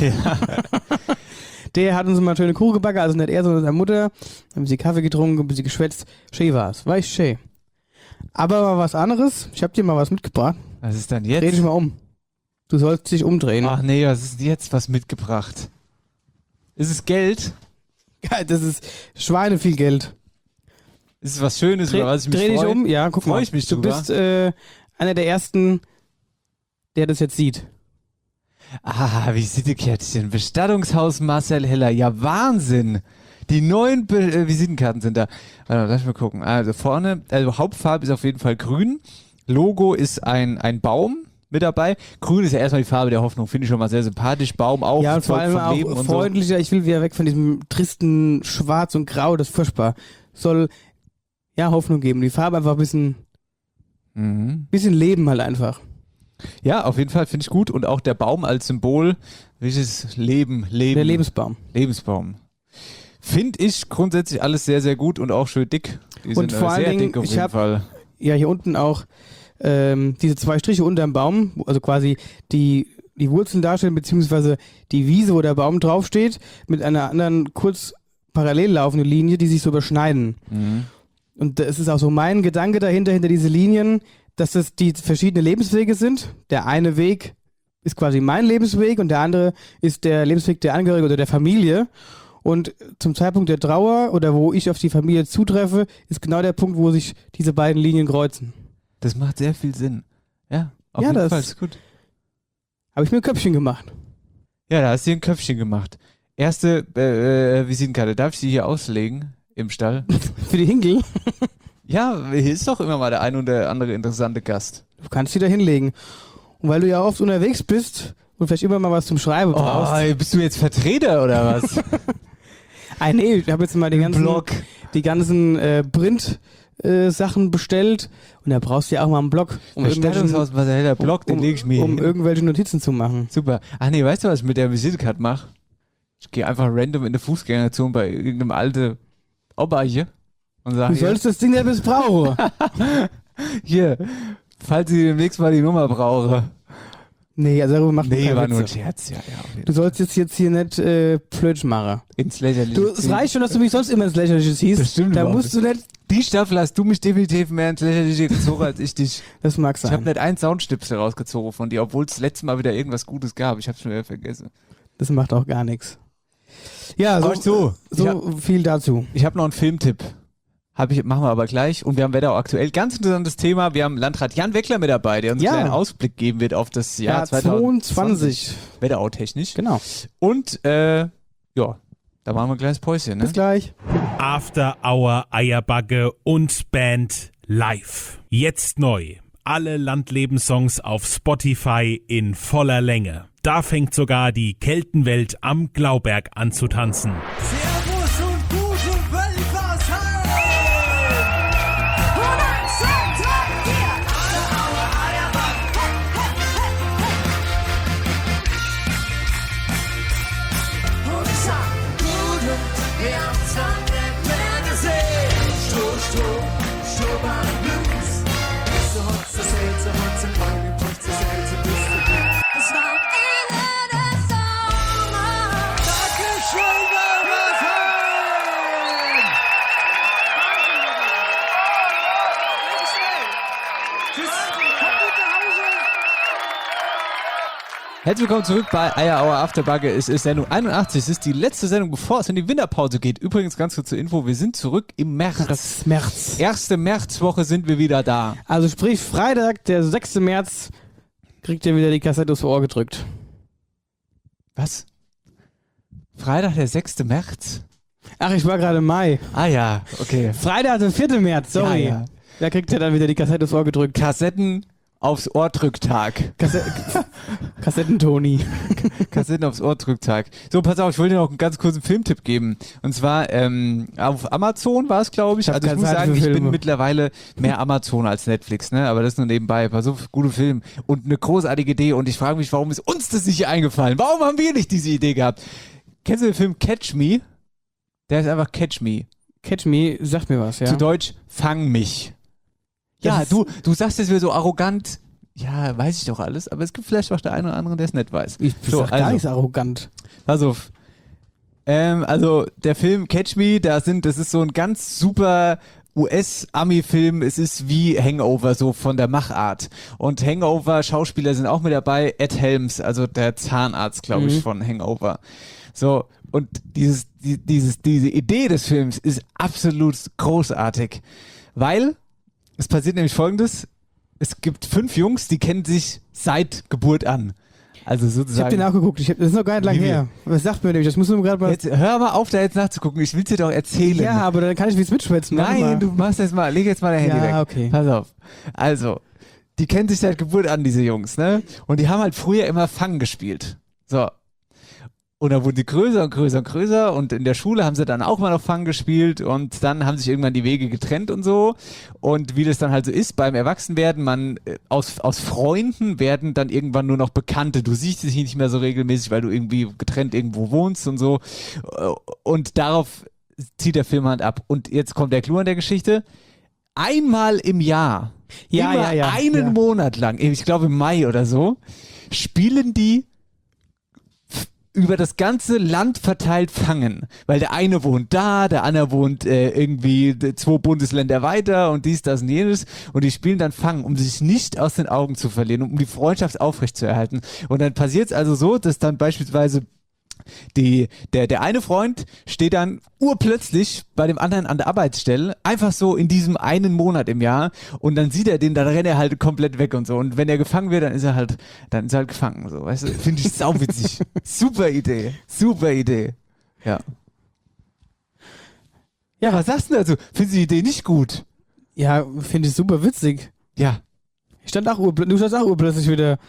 Speaker 5: Der hat uns mal eine schöne Kuchen gebacken, also nicht er, sondern seine Mutter. Haben ein bisschen Kaffee getrunken, ein bisschen geschwätzt. Schön war's. War echt schön. Aber mal was anderes. Ich hab dir mal was mitgebracht.
Speaker 4: Was ist denn
Speaker 5: Dreh dich
Speaker 4: jetzt?
Speaker 5: mal um. Du sollst dich umdrehen.
Speaker 4: Ach nee, was ist jetzt was mitgebracht? Ist es Geld?
Speaker 5: Geil, das ist Schweine viel Geld.
Speaker 4: Ist es was Schönes,
Speaker 5: Dreh,
Speaker 4: über was ich mich
Speaker 5: dreh dich
Speaker 4: freue?
Speaker 5: um. Ja, guck
Speaker 4: Freu
Speaker 5: mal.
Speaker 4: ich mich
Speaker 5: du
Speaker 4: drüber.
Speaker 5: bist äh, einer der Ersten, der das jetzt sieht.
Speaker 4: Ah, Visitenkärtchen. Bestattungshaus Marcel Heller. Ja, Wahnsinn. Die neuen Be äh, Visitenkarten sind da. Warte mal, lass mich mal gucken. Also vorne, also Hauptfarbe ist auf jeden Fall grün. Logo ist ein, ein Baum mit dabei. Grün ist ja erstmal die Farbe der Hoffnung. Finde ich schon mal sehr sympathisch. Baum auch.
Speaker 5: Ja, und vor allem
Speaker 4: vom Leben
Speaker 5: auch
Speaker 4: und
Speaker 5: freundlicher. Ich will wieder weg von diesem tristen Schwarz und Grau. Das ist furchtbar. Soll ja Hoffnung geben. Die Farbe einfach ein bisschen,
Speaker 4: so. Mhm.
Speaker 5: bisschen Leben halt einfach.
Speaker 4: Ja, auf jeden Fall finde ich gut. Und auch der Baum als Symbol. Welches Leben, Leben.
Speaker 5: Der Lebensbaum.
Speaker 4: Lebensbaum. Finde ich grundsätzlich alles sehr, sehr gut und auch schön dick. Die
Speaker 5: Und
Speaker 4: sind
Speaker 5: vor
Speaker 4: äh,
Speaker 5: allen
Speaker 4: sehr
Speaker 5: Dingen,
Speaker 4: dick auf
Speaker 5: ich
Speaker 4: jeden
Speaker 5: hab-
Speaker 4: Fall.
Speaker 5: Ja, hier unten auch ähm, diese zwei Striche unter dem Baum, wo- also quasi die, die Wurzeln darstellen, beziehungsweise die Wiese, wo der Baum draufsteht, mit einer anderen kurz parallel laufenden Linie, die sich so überschneiden.
Speaker 4: Mhm.
Speaker 5: Und es ist auch so mein Gedanke dahinter, hinter diese Linien, dass das die verschiedenen Lebenswege sind. Der eine Weg ist quasi mein Lebensweg und der andere ist der Lebensweg der Angehörigen oder der Familie. Und zum Zeitpunkt der Trauer oder wo ich auf die Familie zutreffe, ist genau der Punkt, wo sich diese beiden Linien kreuzen.
Speaker 4: Das macht sehr viel Sinn. Ja, auf
Speaker 5: Ja,
Speaker 4: jeden
Speaker 5: das-
Speaker 4: Fall ist gut.
Speaker 5: Habe ich mir ein Köpfchen gemacht.
Speaker 4: Ja, da hast du dir ein Köpfchen gemacht. Erste äh, äh, Visitenkarte. Darf ich die hier auslegen im Stall?
Speaker 5: Für die Hinkel.
Speaker 4: Ja, hier ist doch immer mal der ein oder andere interessante Gast.
Speaker 5: Du kannst die da hinlegen. Und weil du ja oft unterwegs bist und vielleicht immer mal was zum Schreiben brauchst.
Speaker 4: Oh, bist du jetzt Vertreter oder was?
Speaker 5: Ah, nee, ich habe jetzt mal die ganzen,
Speaker 4: Blog.
Speaker 5: die ganzen äh, Print-Sachen bestellt. Und da brauchst du ja auch mal einen Blog, um irgendwelche,
Speaker 4: Bestattungshaus Marcel Heller Blog, den
Speaker 5: um,
Speaker 4: lege ich mir
Speaker 5: um
Speaker 4: hin.
Speaker 5: irgendwelche Notizen zu machen.
Speaker 4: Super. Ach nee, weißt du, was ich mit der Visitenkarte mache? Ich gehe einfach random in der Fußgängerzone bei irgendeinem alten Opa hier und
Speaker 5: Du
Speaker 4: sage,
Speaker 5: sollst das Ding ja missbrauchen.
Speaker 4: hier, falls ich demnächst mal die Nummer brauche.
Speaker 5: Nee, also darüber macht man
Speaker 4: Nee,
Speaker 5: keine
Speaker 4: war nur ein
Speaker 5: Witze.
Speaker 4: Scherz, ja, ja. auf jeden
Speaker 5: Du sollst jetzt, jetzt hier nicht äh, Plötsch machen.
Speaker 4: Ins Lächerliche.
Speaker 5: Du, es reicht schon, dass du mich sonst immer ins Lächerliche ziehst.
Speaker 4: Das stimmt
Speaker 5: Da
Speaker 4: überhaupt
Speaker 5: musst du nicht,
Speaker 4: Die Staffel hast du mich definitiv mehr ins Lächerliche gezogen als ich dich.
Speaker 5: das mag
Speaker 4: Ich habe
Speaker 5: sein.
Speaker 4: nicht einen Soundstipsel rausgezogen von dir, obwohl es letztes Mal wieder irgendwas Gutes gab. Ich hab's schon wieder vergessen.
Speaker 5: Das macht auch gar nichts. Ja, so,
Speaker 4: Aber so,
Speaker 5: so
Speaker 4: ich hab-
Speaker 5: viel dazu.
Speaker 4: Ich habe noch einen Filmtipp. Hab ich, machen wir aber gleich. Und wir haben Wetterau aktuell. Ganz interessantes Thema. Wir haben Landrat Jan Weckler mit dabei, der uns
Speaker 5: Ja.
Speaker 4: einen kleinen Ausblick geben wird auf das Jahr
Speaker 5: Ja,
Speaker 4: zwanzig
Speaker 5: zweiundzwanzig.
Speaker 4: Wetterau technisch.
Speaker 5: Genau.
Speaker 4: Und, äh, ja, da machen wir ein kleines Päuschen, ne?
Speaker 5: Bis gleich.
Speaker 6: After Hour Eierbacke und Band live. Jetzt neu. Alle Landlebenssongs auf Spotify in voller Länge. Da fängt sogar die Keltenwelt am Glauberg an zu tanzen.
Speaker 7: Servus und guten Wölfersheim! hundert, zwei, drei, vier! Alle Aue, Eierback! Und ich sag, guten, wir haben Autobahn links. So hotze, selze, hotze, kleine Putze, selze, Piste. Es war am Ende des Sommers. Dankeschön,
Speaker 4: Herzlich willkommen zurück bei Eier Hour Afterbugge. Es ist Sendung einundachtzig. Es ist die letzte Sendung, bevor es in die Winterpause geht. Übrigens ganz kurz zur Info, wir sind zurück im März.
Speaker 5: Das März.
Speaker 4: Erste Märzwoche sind wir wieder da.
Speaker 5: Also sprich, Freitag, der sechste März, kriegt ihr wieder die Kassette aufs Ohr gedrückt.
Speaker 4: Was? Freitag, der sechste März?
Speaker 5: Ach, ich war gerade im Mai.
Speaker 4: Ah ja, okay.
Speaker 5: Freitag, der vierte März, sorry.
Speaker 4: Ja, ja.
Speaker 5: Da kriegt ihr dann wieder die Kassette aufs Ohr gedrückt.
Speaker 4: Kassetten aufs Ohrdrücktag.
Speaker 5: Kasse Kassettentoni.
Speaker 4: Kassetten aufs Ohrdrücktag. So, pass auf, ich wollte dir noch einen ganz kurzen Filmtipp geben. Und zwar ähm, auf Amazon war es, glaube ich.
Speaker 5: Ich hab
Speaker 4: Also ich
Speaker 5: keine
Speaker 4: muss
Speaker 5: Zeit
Speaker 4: sagen,
Speaker 5: für
Speaker 4: ich bin
Speaker 5: Filme.
Speaker 4: mittlerweile mehr Amazon als Netflix, ne? Aber das nur nebenbei. Pass auf, gute Film und eine großartige Idee. Und ich frage mich, warum ist uns das nicht eingefallen? Warum haben wir nicht diese Idee gehabt? Kennst du den Film Catch Me? Der ist einfach Catch Me.
Speaker 5: Catch Me, sagt mir was, ja.
Speaker 4: Zu Deutsch, Fang mich. Ja,
Speaker 5: Das
Speaker 4: du, du sagst jetzt wieder so arrogant, ja, weiß ich doch alles, aber es gibt vielleicht auch der eine oder andere, der es nicht weiß.
Speaker 5: Ich
Speaker 4: So,
Speaker 5: sag gar
Speaker 4: also.
Speaker 5: nichts arrogant.
Speaker 4: Pass auf. Ähm, also der Film Catch Me, da sind, das ist so ein ganz super U S-Ami-Film. Es ist wie Hangover, so von der Machart. Und Hangover-Schauspieler sind auch mit dabei. Ed Helms, also der Zahnarzt, glaube ich,
Speaker 5: Mhm.
Speaker 4: von Hangover. So, und dieses, die, dieses, diese Idee des Films ist absolut großartig. Weil es passiert nämlich Folgendes. Es gibt fünf Jungs, die kennen sich seit Geburt an. Also
Speaker 5: Ich hab
Speaker 4: sozusagen.
Speaker 5: den nachgeguckt, ich hab, das ist noch gar nicht lang
Speaker 4: Wie wir?
Speaker 5: her. Was sagt mir nämlich? Das muss nur gerade mal...
Speaker 4: Jetzt hör mal auf, da jetzt nachzugucken. Ich will dir doch erzählen.
Speaker 5: Ja, aber dann kann ich wie mitschwätzen. Warte mal.
Speaker 4: Nein, du machst jetzt mal, leg jetzt mal dein Handy weg.
Speaker 5: Ja, okay.
Speaker 4: Pass auf. Also, die kennen sich seit Geburt an, diese Jungs, ne? Und die haben halt früher immer Fang gespielt. So. Und dann wurden die größer und größer und größer und in der Schule haben sie dann auch mal noch Fang gespielt und dann haben sich irgendwann die Wege getrennt und so. Und wie das dann halt so ist beim Erwachsenwerden, man äh, aus, aus Freunden werden dann irgendwann nur noch Bekannte. Du siehst dich nicht mehr so regelmäßig, weil du irgendwie getrennt irgendwo wohnst und so. Äh, Und darauf zieht der Film halt ab. Und jetzt kommt der Clou an der Geschichte. Einmal im Jahr,
Speaker 5: Ja,
Speaker 4: immer
Speaker 5: ja, ja,
Speaker 4: einen
Speaker 5: ja.
Speaker 4: Monat lang, ich glaube im Mai oder so, spielen die über das ganze Land verteilt Fangen. Weil der eine wohnt da, der andere wohnt äh, irgendwie zwei Bundesländer weiter und dies, das und jenes. Und die spielen dann Fangen, um sich nicht aus den Augen zu verlieren, um die Freundschaft aufrechtzuerhalten. Und dann passiert es also so, dass dann beispielsweise die, der, der eine Freund steht dann urplötzlich bei dem anderen an der Arbeitsstelle, einfach so in diesem einen Monat im Jahr und dann sieht er den, dann rennt er halt komplett weg und so und wenn er gefangen wird, dann ist er halt, dann ist er halt gefangen, so, weißt du, finde ich sauwitzig. Super Idee, super Idee. Ja. Ja, was sagst du dazu? Findest du die Idee nicht gut?
Speaker 5: Ja, finde ich super witzig.
Speaker 4: Ja.
Speaker 5: Ich stand auch urplötzlich, du standst auch urplötzlich wieder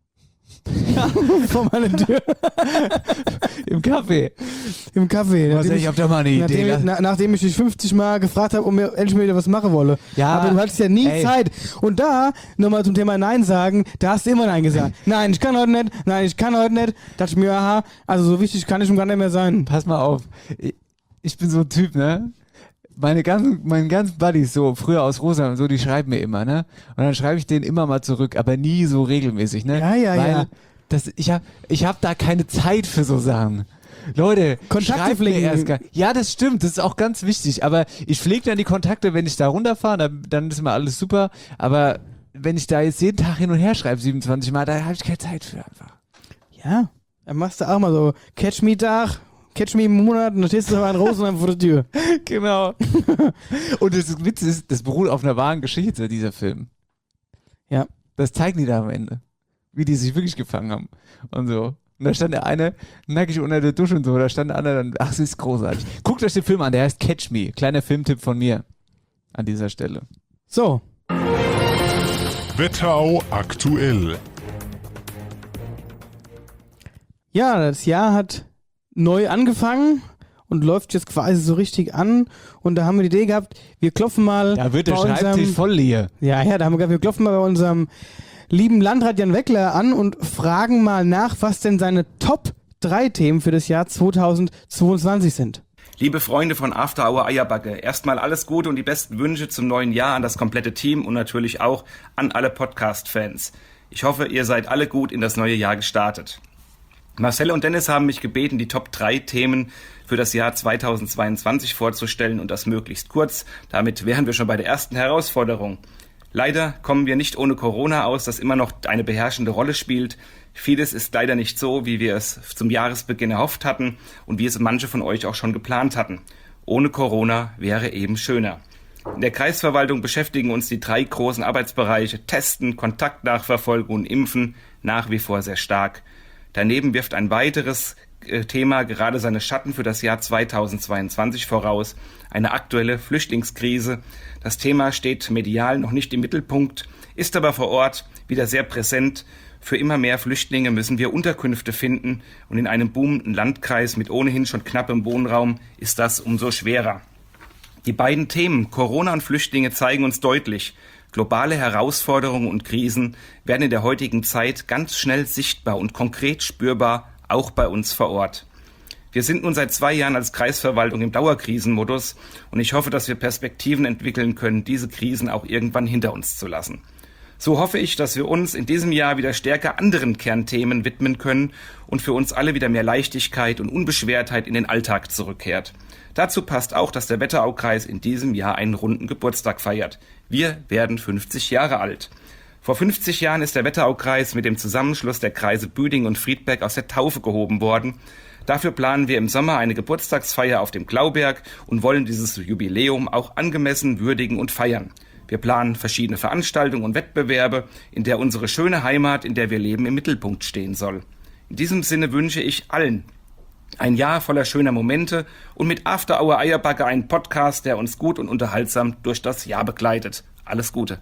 Speaker 5: vor meiner Tür
Speaker 4: Im Café.
Speaker 5: im Café.
Speaker 4: Was, ich hab da mal eine Idee.
Speaker 5: Nachdem,
Speaker 4: Lass-
Speaker 5: ich, na, nachdem ich dich fünfzig Mal gefragt habe und mir endlich mal wieder was machen wolle.
Speaker 4: Ja,
Speaker 5: aber du hattest ja nie
Speaker 4: ey.
Speaker 5: Zeit. Und da, nochmal zum Thema Nein sagen, da hast du immer Nein gesagt. Nein, ich kann heute nicht, nein, ich kann heute nicht. Da dachte ich mir, aha, also so wichtig kann ich schon gar nicht mehr sein.
Speaker 4: Pass mal auf. Ich, ich bin so ein Typ, ne? Meine ganzen, meine ganzen Buddies, so früher aus Russland und so, die schreiben mir immer, ne? Und dann schreibe ich denen immer mal zurück, aber nie so regelmäßig, ne?
Speaker 5: Ja, ja,
Speaker 4: Weil
Speaker 5: ja.
Speaker 4: Das, ich hab, ich hab da keine Zeit für so Sachen. Leute,
Speaker 5: Kontakte
Speaker 4: schreibt mir
Speaker 5: pflegen.
Speaker 4: erst gar, ja, das stimmt, das ist auch ganz wichtig, aber ich pflege dann die Kontakte, wenn ich da runterfahre, dann, dann ist immer alles super, aber wenn ich da jetzt jeden Tag hin und her schreibe, siebenundzwanzig Mal, da habe ich keine Zeit für einfach.
Speaker 5: Ja, dann machst du auch mal so Catch Me Tag, Catch Me im Monat und dann stehst du aber in Rosen vor der Tür.
Speaker 4: Genau. Und das Witz ist, das beruht auf einer wahren Geschichte, dieser Film.
Speaker 5: Ja.
Speaker 4: Das zeigen die da am Ende. Wie die sich wirklich gefangen haben. Und so. Und da stand der eine nackig unter der Dusche und so. Da stand der andere dann, ach, das ist großartig. Guckt euch den Film an, der heißt Catch Me. Kleiner Filmtipp von mir. An dieser Stelle.
Speaker 5: So,
Speaker 8: Wetterau aktuell.
Speaker 5: ja, das Jahr hat neu angefangen und läuft jetzt quasi so richtig an. Und da haben wir die Idee gehabt, wir klopfen mal
Speaker 4: Da wird der
Speaker 5: bei
Speaker 4: Schreibtisch
Speaker 5: unserem,
Speaker 4: voll hier.
Speaker 5: Ja, ja, da haben wir gesagt, wir klopfen mal bei unserem lieben Landrat Jan Weckler an und fragen mal nach, was denn seine Top drei Themen für das Jahr zweitausendzweiundzwanzig sind.
Speaker 8: Liebe Freunde von After Hour Eierbacke, erstmal alles Gute und die besten Wünsche zum neuen Jahr an das komplette Team und natürlich auch an alle Podcast-Fans. Ich hoffe, ihr seid alle gut in das neue Jahr gestartet. Marcel und Dennis haben mich gebeten, die Top drei Themen für das Jahr zweitausendzweiundzwanzig vorzustellen und das möglichst kurz. Damit wären wir schon bei der ersten Herausforderung. Leider kommen wir nicht ohne Corona aus, das immer noch eine beherrschende Rolle spielt. Vieles ist leider nicht so, wie wir es zum Jahresbeginn erhofft hatten und wie es manche von euch auch schon geplant hatten. Ohne Corona wäre eben schöner. In der Kreisverwaltung beschäftigen uns die drei großen Arbeitsbereiche Testen, Kontaktnachverfolgung und Impfen nach wie vor sehr stark. Daneben wirft ein weiteres äh, Thema gerade seine Schatten für das Jahr zweitausendzweiundzwanzig voraus, eine aktuelle Flüchtlingskrise. Das Thema steht medial noch nicht im Mittelpunkt, ist aber vor Ort wieder sehr präsent. Für immer mehr Flüchtlinge müssen wir Unterkünfte finden und in einem boomenden Landkreis mit ohnehin schon knappem Wohnraum ist das umso schwerer. Die beiden Themen Corona und Flüchtlinge zeigen uns deutlich, globale Herausforderungen und Krisen werden in der heutigen Zeit ganz schnell sichtbar und konkret spürbar, auch bei uns vor Ort. Wir sind nun seit zwei Jahren als Kreisverwaltung im Dauerkrisenmodus und ich hoffe, dass wir Perspektiven entwickeln können, diese Krisen auch irgendwann hinter uns zu lassen. So hoffe ich, dass wir uns in diesem Jahr wieder stärker anderen Kernthemen widmen können und für uns alle wieder mehr Leichtigkeit und Unbeschwertheit in den Alltag zurückkehrt. Dazu passt auch, dass der Wetteraukreis in diesem Jahr einen runden Geburtstag feiert. Wir werden fünfzig Jahre alt. Vor fünfzig Jahren ist der Wetteraukreis mit dem Zusammenschluss der Kreise Büdingen und Friedberg aus der Taufe gehoben worden. Dafür planen wir im Sommer eine Geburtstagsfeier auf dem Glauberg und wollen dieses Jubiläum auch angemessen würdigen und feiern. Wir planen verschiedene Veranstaltungen und Wettbewerbe, in der unsere schöne Heimat, in der wir leben, im Mittelpunkt stehen soll. In diesem Sinne wünsche ich allen ein Jahr voller schöner Momente und mit After Hour Eierbacke einen Podcast, der uns gut und unterhaltsam durch das Jahr begleitet. Alles Gute.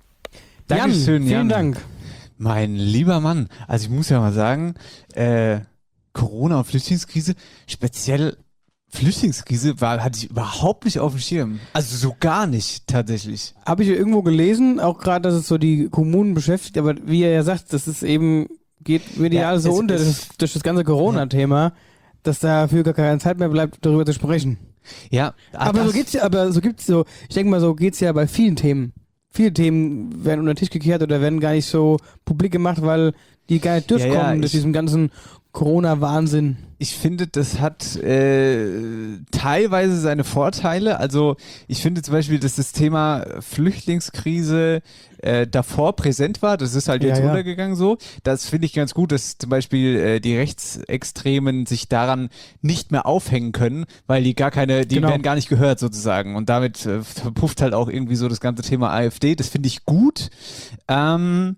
Speaker 4: Dankeschön,
Speaker 5: Jan, vielen
Speaker 4: Jan.
Speaker 5: Dank.
Speaker 4: Mein lieber Mann, also ich muss ja mal sagen, äh, Corona und Flüchtlingskrise, speziell Flüchtlingskrise war, hatte ich überhaupt nicht auf dem Schirm. Also so gar nicht, tatsächlich.
Speaker 5: Habe ich ja irgendwo gelesen, auch gerade, dass es so die Kommunen beschäftigt, aber wie er ja sagt, das ist eben, geht medial
Speaker 4: Ja,
Speaker 5: so
Speaker 4: es-
Speaker 5: unter
Speaker 4: es-
Speaker 5: das, durch das ganze Corona-Thema, dass dafür gar keine Zeit mehr bleibt, darüber zu sprechen.
Speaker 4: Ja,
Speaker 5: Aber
Speaker 4: das-
Speaker 5: so geht's ja, aber so gibt's so, ich denke mal, so geht's ja bei vielen Themen. Viele Themen werden unter den Tisch gekehrt oder werden gar nicht so publik gemacht, weil die gar nicht durchkommen
Speaker 4: Ja, ja,
Speaker 5: durch
Speaker 4: ich-
Speaker 5: diesem ganzen Corona-Wahnsinn.
Speaker 4: Ich finde, das hat äh, teilweise seine Vorteile. Also ich finde zum Beispiel, dass das Thema Flüchtlingskrise äh, davor präsent war. Das ist halt
Speaker 5: Ja,
Speaker 4: jetzt
Speaker 5: ja.
Speaker 4: untergegangen so. Das finde ich ganz gut, dass zum Beispiel äh, die Rechtsextremen sich daran nicht mehr aufhängen können, weil die gar keine, die
Speaker 5: Genau.
Speaker 4: werden gar nicht gehört sozusagen. Und damit äh, verpufft halt auch irgendwie so das ganze Thema AfD. Das finde ich gut. Ähm,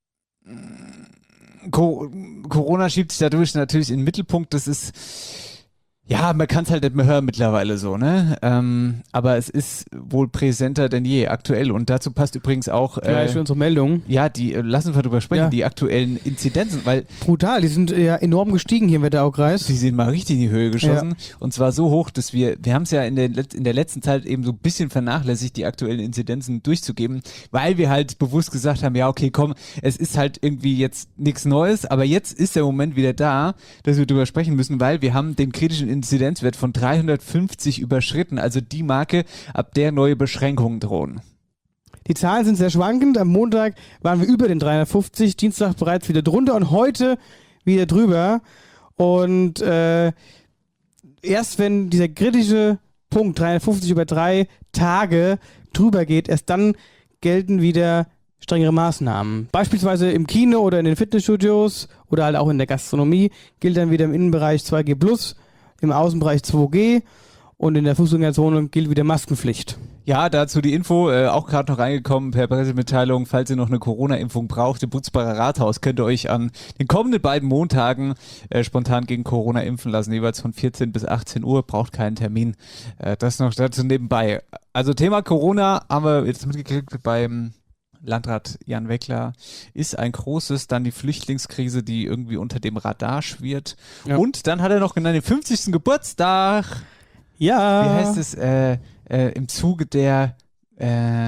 Speaker 4: Co- Corona schiebt sich dadurch natürlich in den Mittelpunkt. Das ist, ja, man kann es halt nicht mehr hören mittlerweile so, ne? Ähm, aber es ist wohl präsenter denn je aktuell. Und dazu passt übrigens auch,
Speaker 5: Gleich für
Speaker 4: äh,
Speaker 5: unsere Meldung.
Speaker 4: ja, die, äh, lassen wir drüber sprechen,
Speaker 5: Ja.
Speaker 4: die aktuellen Inzidenzen, weil
Speaker 5: Brutal, die sind ja enorm gestiegen hier im Wetteraukreis.
Speaker 4: die sind mal richtig in die Höhe geschossen. Und zwar so hoch, dass wir, wir haben es ja in der, let- in der letzten Zeit eben so ein bisschen vernachlässigt, die aktuellen Inzidenzen durchzugeben, weil wir halt bewusst gesagt haben, ja, okay, komm, es ist halt irgendwie jetzt nichts Neues, aber jetzt ist der Moment wieder da, dass wir drüber sprechen müssen, weil wir haben den kritischen Inzidenzwert von dreihundertfünfzig überschritten, also die Marke, ab der neue Beschränkungen drohen.
Speaker 5: Die Zahlen sind sehr schwankend. Am Montag waren wir über den dreihundertfünfzig, Dienstag bereits wieder drunter und heute wieder drüber. Und äh, erst wenn dieser kritische Punkt dreihundertfünfzig über drei Tage drüber geht, erst dann gelten wieder strengere Maßnahmen. Beispielsweise im Kino oder in den Fitnessstudios oder halt auch in der Gastronomie gilt dann wieder im Innenbereich zwei G plus, im Außenbereich zwei G und in der Fußgängerzone gilt wieder Maskenpflicht.
Speaker 4: Ja, dazu die Info, äh, auch gerade noch reingekommen per Pressemitteilung, falls ihr noch eine Corona-Impfung braucht, im Butzbacher Rathaus könnt ihr euch an den kommenden beiden Montagen äh, spontan gegen Corona impfen lassen, jeweils von vierzehn bis achtzehn Uhr, braucht keinen Termin. Äh, das noch dazu nebenbei. Also Thema Corona haben wir jetzt mitgekriegt beim Landrat Jan Weckler, ist ein großes, dann die Flüchtlingskrise, die irgendwie unter dem Radar schwirrt.
Speaker 5: Ja.
Speaker 4: Und dann hat er noch genannt den fünfzigsten Geburtstag.
Speaker 5: Ja.
Speaker 4: Wie heißt es, äh, äh, im Zuge der äh,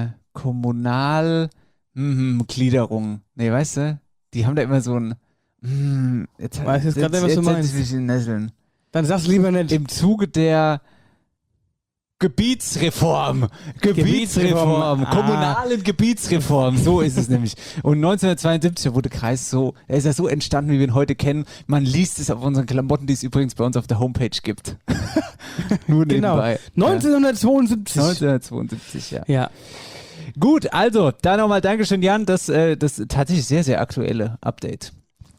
Speaker 4: Kommunalgliederung. Nee, weißt du? Die haben da immer so ein mm, jetzt,
Speaker 5: Weiß jetzt grad nicht, was du
Speaker 4: jetzt setz
Speaker 5: meinst.
Speaker 4: ich mich in Nesseln.
Speaker 5: Dann sag's lieber nicht.
Speaker 4: Im Zuge der Gebietsreform. Gebietsreform.
Speaker 5: Gebietsreform.
Speaker 4: Kommunalen Gebietsreform. So ist es nämlich. Und neunzehnhundertzweiundsiebzig wurde Kreis so, er ist ja so entstanden, wie wir ihn heute kennen. Man liest es auf unseren Klamotten, die es übrigens bei uns auf der Homepage gibt. Nur
Speaker 5: Genau.
Speaker 4: nebenbei.
Speaker 5: neunzehnhundertzweiundsiebzig.
Speaker 4: Ja. neunzehnhundertzweiundsiebzig, ja.
Speaker 5: Ja.
Speaker 4: Gut, also, da nochmal Dankeschön, Jan, das, äh, das tatsächlich sehr, sehr aktuelle Update.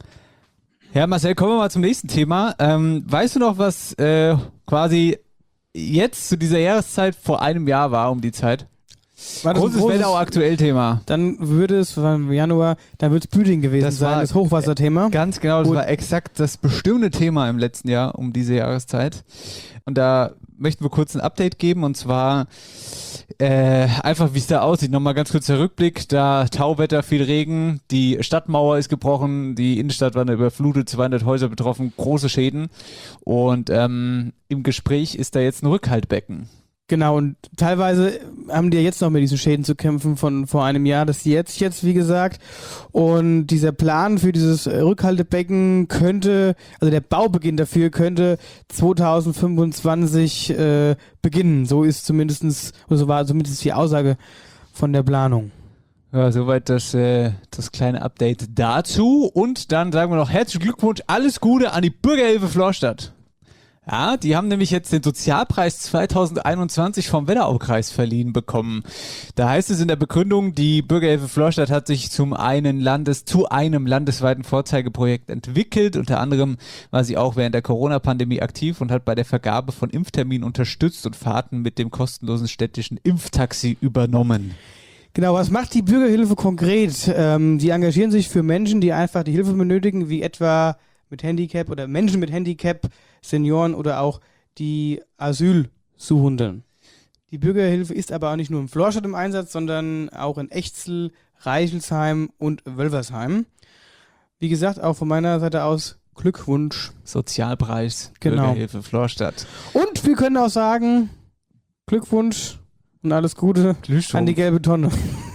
Speaker 4: Ja, Marcel, kommen wir mal zum nächsten Thema. Ähm, weißt du noch, was äh, quasi jetzt zu dieser Jahreszeit vor einem Jahr war um die Zeit?
Speaker 5: War das ein
Speaker 4: Großes
Speaker 5: großes-
Speaker 4: Wetter auch aktuell Thema.
Speaker 5: Dann würde es, war im Januar, dann wird es Büdingen gewesen
Speaker 4: Das
Speaker 5: sein,
Speaker 4: war-
Speaker 5: das Hochwasserthema.
Speaker 4: Ganz genau, das
Speaker 5: Gut.
Speaker 4: war exakt das bestimmte Thema im letzten Jahr um diese Jahreszeit. Und da möchten wir kurz ein Update geben und zwar äh, einfach, wie es da aussieht. Nochmal ganz kurz der Rückblick. Da Tauwetter, viel Regen, die Stadtmauer ist gebrochen, die Innenstadt war überflutet, zweihundert Häuser betroffen, große Schäden. Und ähm, im Gespräch ist da jetzt ein Rückhaltbecken.
Speaker 5: Genau, und teilweise haben die ja jetzt noch mit diesen Schäden zu kämpfen von vor einem Jahr, das jetzt, jetzt, wie gesagt. Und dieser Plan für dieses Rückhaltebecken könnte, also der Baubeginn dafür könnte zweitausendfünfundzwanzig äh, beginnen. So ist zumindestens, oder so war zumindest die Aussage von der Planung.
Speaker 4: Ja, soweit das, äh, das kleine Update dazu. Und dann sagen wir noch herzlichen Glückwunsch, alles Gute an die Bürgerhilfe Florstadt. Ja, die haben nämlich jetzt den Sozialpreis zweitausendeinundzwanzig vom Wetteraukreis verliehen bekommen. Da heißt es in der Begründung, die Bürgerhilfe Florstadt hat sich zum einen Landes, zu einem landesweiten Vorzeigeprojekt entwickelt. Unter anderem war sie auch während der Corona-Pandemie aktiv und hat bei der Vergabe von Impfterminen unterstützt und Fahrten mit dem kostenlosen städtischen Impftaxi übernommen.
Speaker 5: Genau, was macht die Bürgerhilfe konkret? Ähm, die engagieren sich für Menschen, die einfach die Hilfe benötigen, wie etwa mit Handicap oder Menschen mit Handicap, Senioren oder auch die Asylsuchenden. Die Bürgerhilfe ist aber auch nicht nur in Florstadt im Einsatz, sondern auch in Echzel, Reichelsheim und Wölversheim. Wie gesagt, auch von meiner Seite aus Glückwunsch.
Speaker 4: Sozialpreis,
Speaker 5: Genau.
Speaker 4: Bürgerhilfe Florstadt.
Speaker 5: Und wir können auch sagen, Glückwunsch und alles Gute
Speaker 4: Glühstrumpf.
Speaker 5: an die gelbe Tonne.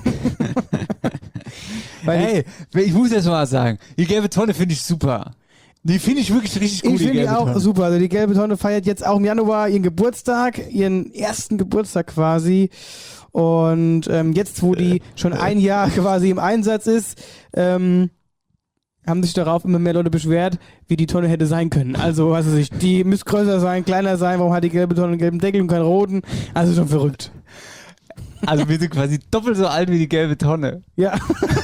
Speaker 5: Weil die-
Speaker 4: Hey, ich muss jetzt mal sagen, die gelbe Tonne finde ich super. Die finde ich wirklich richtig gut,
Speaker 5: Ich
Speaker 4: die
Speaker 5: finde die
Speaker 4: gelbe
Speaker 5: auch
Speaker 4: Tonne.
Speaker 5: super. Also die gelbe Tonne feiert jetzt auch im Januar ihren Geburtstag, ihren ersten Geburtstag quasi. Und ähm, jetzt, wo die schon ein Jahr quasi im Einsatz ist, ähm, haben sich darauf immer mehr Leute beschwert, wie die Tonne hätte sein können. Also, weiß ich nicht, die müsste größer sein, kleiner sein, warum hat die gelbe Tonne einen gelben Deckel und keinen roten? Also schon verrückt.
Speaker 4: Also wir sind quasi doppelt so alt wie die gelbe Tonne.
Speaker 5: Ja.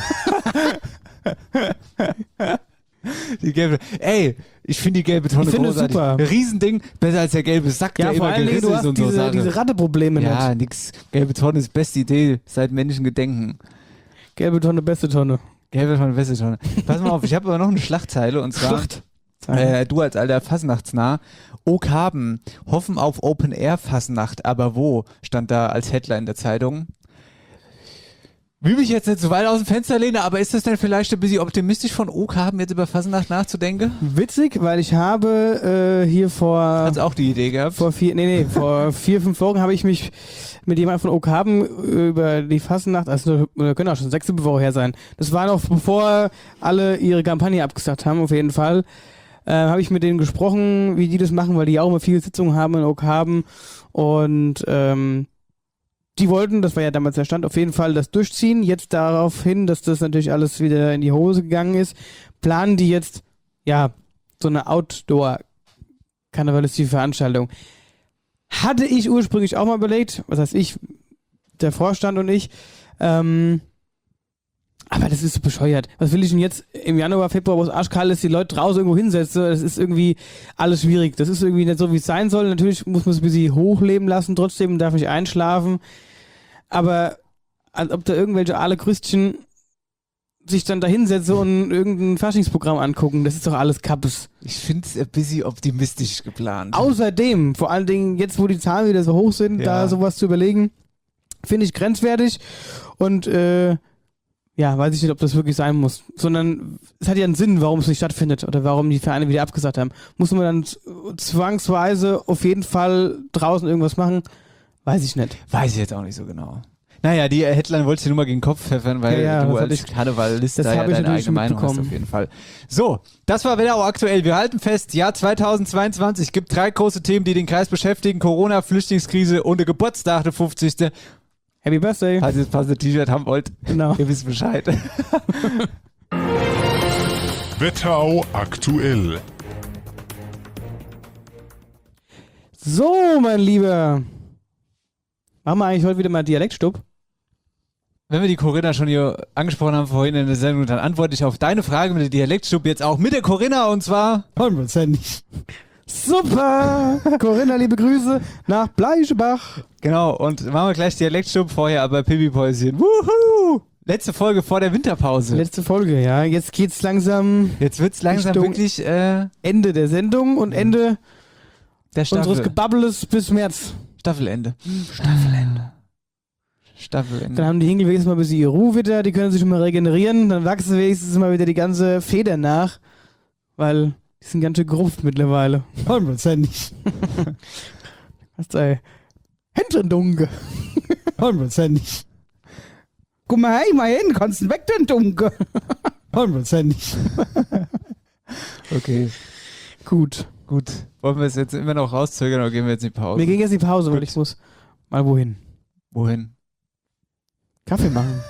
Speaker 4: Die gelbe, ey, ich finde die gelbe Tonne
Speaker 5: Ich finde es
Speaker 4: großartig.
Speaker 5: super.
Speaker 4: Riesending, besser als der gelbe Sack,
Speaker 5: Ja,
Speaker 4: der
Speaker 5: vor
Speaker 4: immer
Speaker 5: allen Dingen,
Speaker 4: gerissen
Speaker 5: du
Speaker 4: ist
Speaker 5: hast
Speaker 4: und so
Speaker 5: diese,
Speaker 4: Sachen.
Speaker 5: diese Ratteprobleme
Speaker 4: Ja,
Speaker 5: nicht.
Speaker 4: nix. Gelbe Tonne ist beste Idee seit Menschengedenken.
Speaker 5: Gelbe Tonne, beste Tonne.
Speaker 4: Gelbe Tonne, beste Tonne. Pass mal auf, ich habe aber noch eine Schlachtzeile und zwar,
Speaker 5: Schlacht.
Speaker 4: äh, du als alter Fasnachtsnah, Oakhaben, hoffen auf Open-Air-Fasnacht, aber wo? Stand da als Headline der Zeitung. Will mich jetzt nicht so weit aus dem Fenster lehnen, aber ist das denn vielleicht ein bisschen optimistisch von Oakhaben jetzt über Fasnacht nachzudenken?
Speaker 5: Witzig, weil ich habe äh, hier vor...
Speaker 4: Hast du auch die Idee gehabt?
Speaker 5: Vor vier, nee, nee, vor vier, fünf Wochen habe ich mich mit jemandem von Oakhaben über die Fasnacht, also oder können auch schon sechs, sieben Wochen her sein. Das war noch bevor alle ihre Kampagne abgesagt haben, auf jeden Fall. Äh, habe ich mit denen gesprochen, wie die das machen, weil die auch immer viele Sitzungen haben in Oakhaben. Und ähm, die wollten, das war ja damals der Stand, auf jeden Fall das durchziehen. Jetzt darauf hin, dass das natürlich alles wieder in die Hose gegangen ist, planen die jetzt, ja, so eine Outdoor-karnevalistische Veranstaltung. Hatte ich ursprünglich auch mal überlegt, was heißt ich, der Vorstand und ich, ähm, aber das ist so bescheuert. Was will ich denn jetzt im Januar, Februar, wo es arschkalt ist, die Leute draußen irgendwo hinsetzen? Das ist irgendwie alles schwierig. Das ist irgendwie nicht so, wie es sein soll. Natürlich muss man es ein bisschen hochleben lassen, trotzdem darf ich einschlafen. Aber als ob da irgendwelche aale Krüstchen sich dann da hinsetzen und irgendein Faschingsprogramm angucken, das ist doch alles Kappes.
Speaker 4: Ich finde es ein bisschen optimistisch geplant.
Speaker 5: Außerdem, vor allen Dingen jetzt, wo die Zahlen wieder so hoch sind,
Speaker 4: Ja.
Speaker 5: da sowas zu überlegen, finde ich grenzwertig und äh, ja, weiß ich nicht, ob das wirklich sein muss. Sondern es hat ja einen Sinn, warum es nicht stattfindet oder warum die Vereine wieder abgesagt haben. Muss man dann z- zwangsweise auf jeden Fall draußen irgendwas machen? Weiß ich nicht.
Speaker 4: Weiß ich jetzt auch nicht so genau. Naja, die Headline wollte ich dir nur mal gegen den Kopf pfeffern, weil
Speaker 5: Ja, ja,
Speaker 4: du
Speaker 5: das
Speaker 4: als
Speaker 5: hab ich-
Speaker 4: Karnevalist
Speaker 5: das
Speaker 4: da ja
Speaker 5: hab ich
Speaker 4: deine
Speaker 5: natürlich
Speaker 4: eigene Meinung hast
Speaker 5: mitbekommen.
Speaker 4: auf jeden Fall. So, das war Wetterau aktuell. Wir halten fest, Jahr zweitausendzweiundzwanzig gibt drei große Themen, die den Kreis beschäftigen. Corona, Flüchtlingskrise und der Geburtstag, der fünfzigste
Speaker 5: Happy Birthday.
Speaker 4: Falls ihr das passende T-Shirt haben wollt,
Speaker 5: Genau.
Speaker 4: ihr wisst Bescheid.
Speaker 9: Wetterau aktuell.
Speaker 5: So, mein Lieber. Machen wir eigentlich heute wieder mal Dialektstub?
Speaker 4: Wenn wir die Corinna schon hier angesprochen haben vorhin in der Sendung, dann antworte ich auf deine Frage mit der Dialektstub jetzt auch mit der Corinna und zwar...
Speaker 5: hundertprozentig. Super! Corinna, liebe Grüße nach Bleichebach.
Speaker 4: Genau, und machen wir gleich Dialektstub, vorher aber Pipi-Päuschen. Wuhu! Letzte Folge vor der Winterpause.
Speaker 5: Letzte Folge, ja. Jetzt geht's langsam
Speaker 4: Jetzt wird's langsam
Speaker 5: Richtung
Speaker 4: wirklich äh,
Speaker 5: Ende der Sendung und Ende
Speaker 4: der Staffel.
Speaker 5: unseres Gebabbeles bis März.
Speaker 4: Staffelende. Staffelende. Staffelende.
Speaker 5: Dann haben die Hinkel wenigstens mal ein bisschen ihre Ruhe wieder, die können sich schon mal regenerieren, dann wachsen wenigstens mal wieder die ganze Feder nach, weil die sind ganz schön gerupft mittlerweile. hundertprozentig. Was ey? Hinten Dunke. hundertprozentig. Guck mal hey, mal hin, kannst du weg, den Dunke. hundertprozentig.
Speaker 4: Okay,
Speaker 5: Gut.
Speaker 4: gut. Wollen wir es jetzt immer noch rauszögern oder gehen wir jetzt in die Pause?
Speaker 5: Wir gehen jetzt in die Pause, weil ich muss mal wohin.
Speaker 4: Wohin?
Speaker 5: Kaffee machen.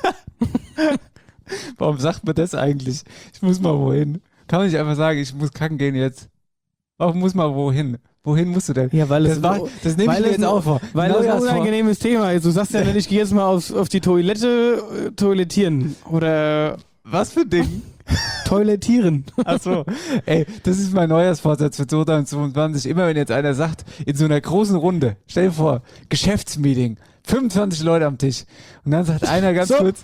Speaker 4: Warum sagt man das eigentlich? Ich muss mal wohin. Kann man nicht einfach sagen, ich muss kacken gehen jetzt? Warum muss man wohin? Wohin musst du denn?
Speaker 5: Ja, weil
Speaker 4: Das,
Speaker 5: es,
Speaker 4: war, das nehme ich
Speaker 5: weil
Speaker 4: mir
Speaker 5: es
Speaker 4: jetzt
Speaker 5: ein-
Speaker 4: auch vor.
Speaker 5: weil das ein
Speaker 4: Neujahrsvor-
Speaker 5: unangenehmes Thema ist. Du sagst ja nicht, ich gehe jetzt mal auf, auf die Toilette äh, toilettieren oder
Speaker 4: Was für ein Ding?
Speaker 5: toilettieren.
Speaker 4: Achso, ey, das ist mein Neujahrsvorsatz für zweitausendzweiundzwanzig. Immer wenn jetzt einer sagt, in so einer großen Runde, stell dir vor, Geschäftsmeeting, fünfundzwanzig Leute am Tisch. Und dann sagt einer ganz
Speaker 5: So.
Speaker 4: kurz,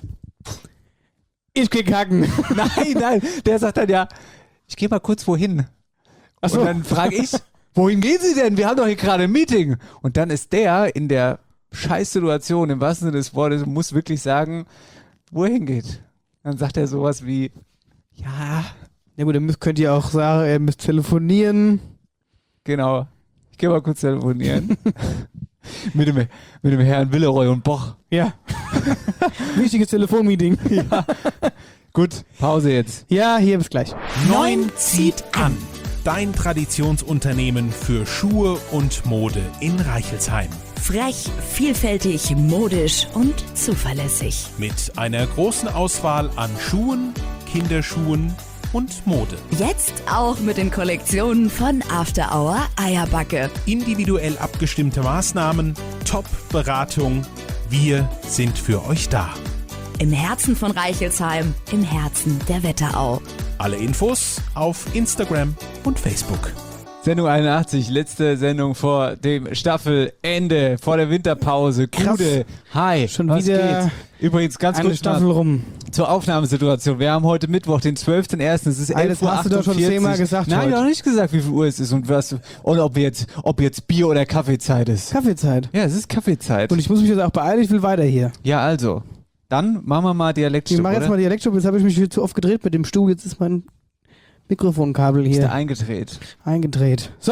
Speaker 5: Ich geh kacken.
Speaker 4: nein, nein, der sagt dann ja, ich gehe mal kurz wohin.
Speaker 5: Achso.
Speaker 4: Und dann frage ich, wohin gehen Sie denn? Wir haben doch hier gerade ein Meeting. Und dann ist der in der Scheißsituation, im wahrsten Sinne des Wortes, und muss wirklich sagen, wo er hingeht. Dann sagt er sowas wie, ja,
Speaker 5: Ja gut, dann müsst- könnt ihr auch sagen, ihr müsst telefonieren.
Speaker 4: genau, ich gehe mal kurz telefonieren. mit, dem, mit dem Herrn Willeroy und Boch.
Speaker 5: Ja. Wichtiges Telefonmeeting. Ja.
Speaker 4: Gut, Pause jetzt.
Speaker 5: Ja, hier bis gleich.
Speaker 6: Neun zieht an. Dein Traditionsunternehmen für Schuhe und Mode in Reichelsheim.
Speaker 10: Frech, vielfältig, modisch und zuverlässig.
Speaker 6: Mit einer großen Auswahl an Schuhen, Kinderschuhen und Mode.
Speaker 10: Jetzt auch mit den Kollektionen von After Hour Eierbacke.
Speaker 6: Individuell abgestimmte Maßnahmen, Top-Beratung. Wir sind für euch da.
Speaker 10: Im Herzen von Reichelsheim, im Herzen der Wetterau.
Speaker 6: Alle Infos auf Instagram und Facebook.
Speaker 4: Sendung einundachtzig, letzte Sendung vor dem Staffelende, vor der Winterpause.
Speaker 5: Krass.
Speaker 4: Gude, hi,
Speaker 5: Schon
Speaker 4: was
Speaker 5: wieder
Speaker 4: geht? Übrigens, ganz
Speaker 5: Eine
Speaker 4: kurz
Speaker 5: Staffel
Speaker 4: mal
Speaker 5: rum.
Speaker 4: zur Aufnahmesituation. Wir haben heute Mittwoch, den zwölften ersten Es ist
Speaker 5: Ey,
Speaker 4: elf
Speaker 5: das
Speaker 4: Uhr
Speaker 5: hast du doch schon
Speaker 4: achtundvierzig.
Speaker 5: zehnmal gesagt
Speaker 4: Nein,
Speaker 5: heute.
Speaker 4: noch nicht gesagt, wie viel Uhr es ist und was und ob jetzt, ob jetzt Bier oder Kaffeezeit ist.
Speaker 5: Kaffeezeit.
Speaker 4: Ja, es ist Kaffeezeit.
Speaker 5: Und ich muss mich jetzt auch beeilen, ich will weiter hier.
Speaker 4: ja, also. Dann machen wir mal
Speaker 5: Ich
Speaker 4: Dialektstück,
Speaker 5: mache jetzt
Speaker 4: oder?
Speaker 5: mal Dialektstub, jetzt habe ich mich viel zu oft gedreht mit dem Stuhl, jetzt ist mein Mikrofonkabel
Speaker 4: Ist der
Speaker 5: hier
Speaker 4: eingedreht.
Speaker 5: eingedreht. So,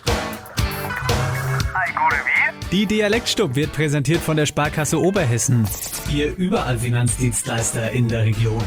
Speaker 11: Die Dialektstub wird präsentiert von der Sparkasse Oberhessen. Ihr überall Finanzdienstleister in der Region.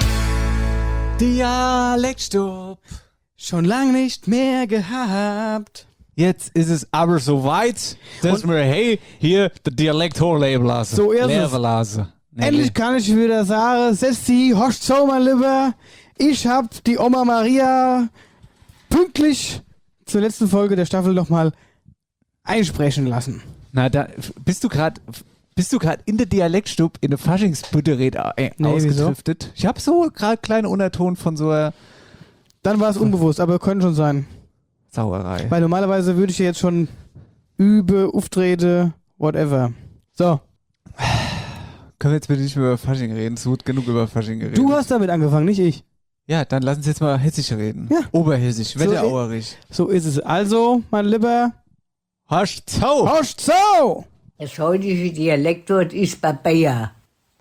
Speaker 4: Dialektstub.
Speaker 5: schon lang nicht mehr gehabt.
Speaker 4: Jetzt ist es aber soweit, dass wir, hey, hier der Dialekt hochleben lassen.
Speaker 5: So ist es.
Speaker 4: Leben lassen. Nee,
Speaker 5: Endlich kann ich wieder sagen, Sessi, hosch so, mein Lieber. Ich hab die Oma Maria pünktlich zur letzten Folge der Staffel nochmal einsprechen lassen.
Speaker 4: Na, da bist du gerade bist du gerade in der Dialektstub in der Faschingsbüttered äh,
Speaker 5: Nee,
Speaker 4: ausgedriftet. Ich habe so gerade kleine Unterton von so einer
Speaker 5: Dann war es unbewusst, aber könnte schon sein.
Speaker 4: Sauerei.
Speaker 5: Weil normalerweise würde ich ja jetzt schon übe, auftrete, whatever. So,
Speaker 4: Können wir jetzt bitte nicht mehr über Fasching reden? Es wird genug über Fasching geredet.
Speaker 5: du hast damit angefangen, nicht ich.
Speaker 4: Ja, dann lass uns jetzt mal hessisch reden.
Speaker 5: Ja.
Speaker 4: Oberhessisch,
Speaker 5: So,
Speaker 4: Wetterauerisch.
Speaker 5: So ist es. Also, mein Lieber,
Speaker 4: Hast so.
Speaker 5: hosch so!
Speaker 12: Das heutige Dialektwort ist Babea.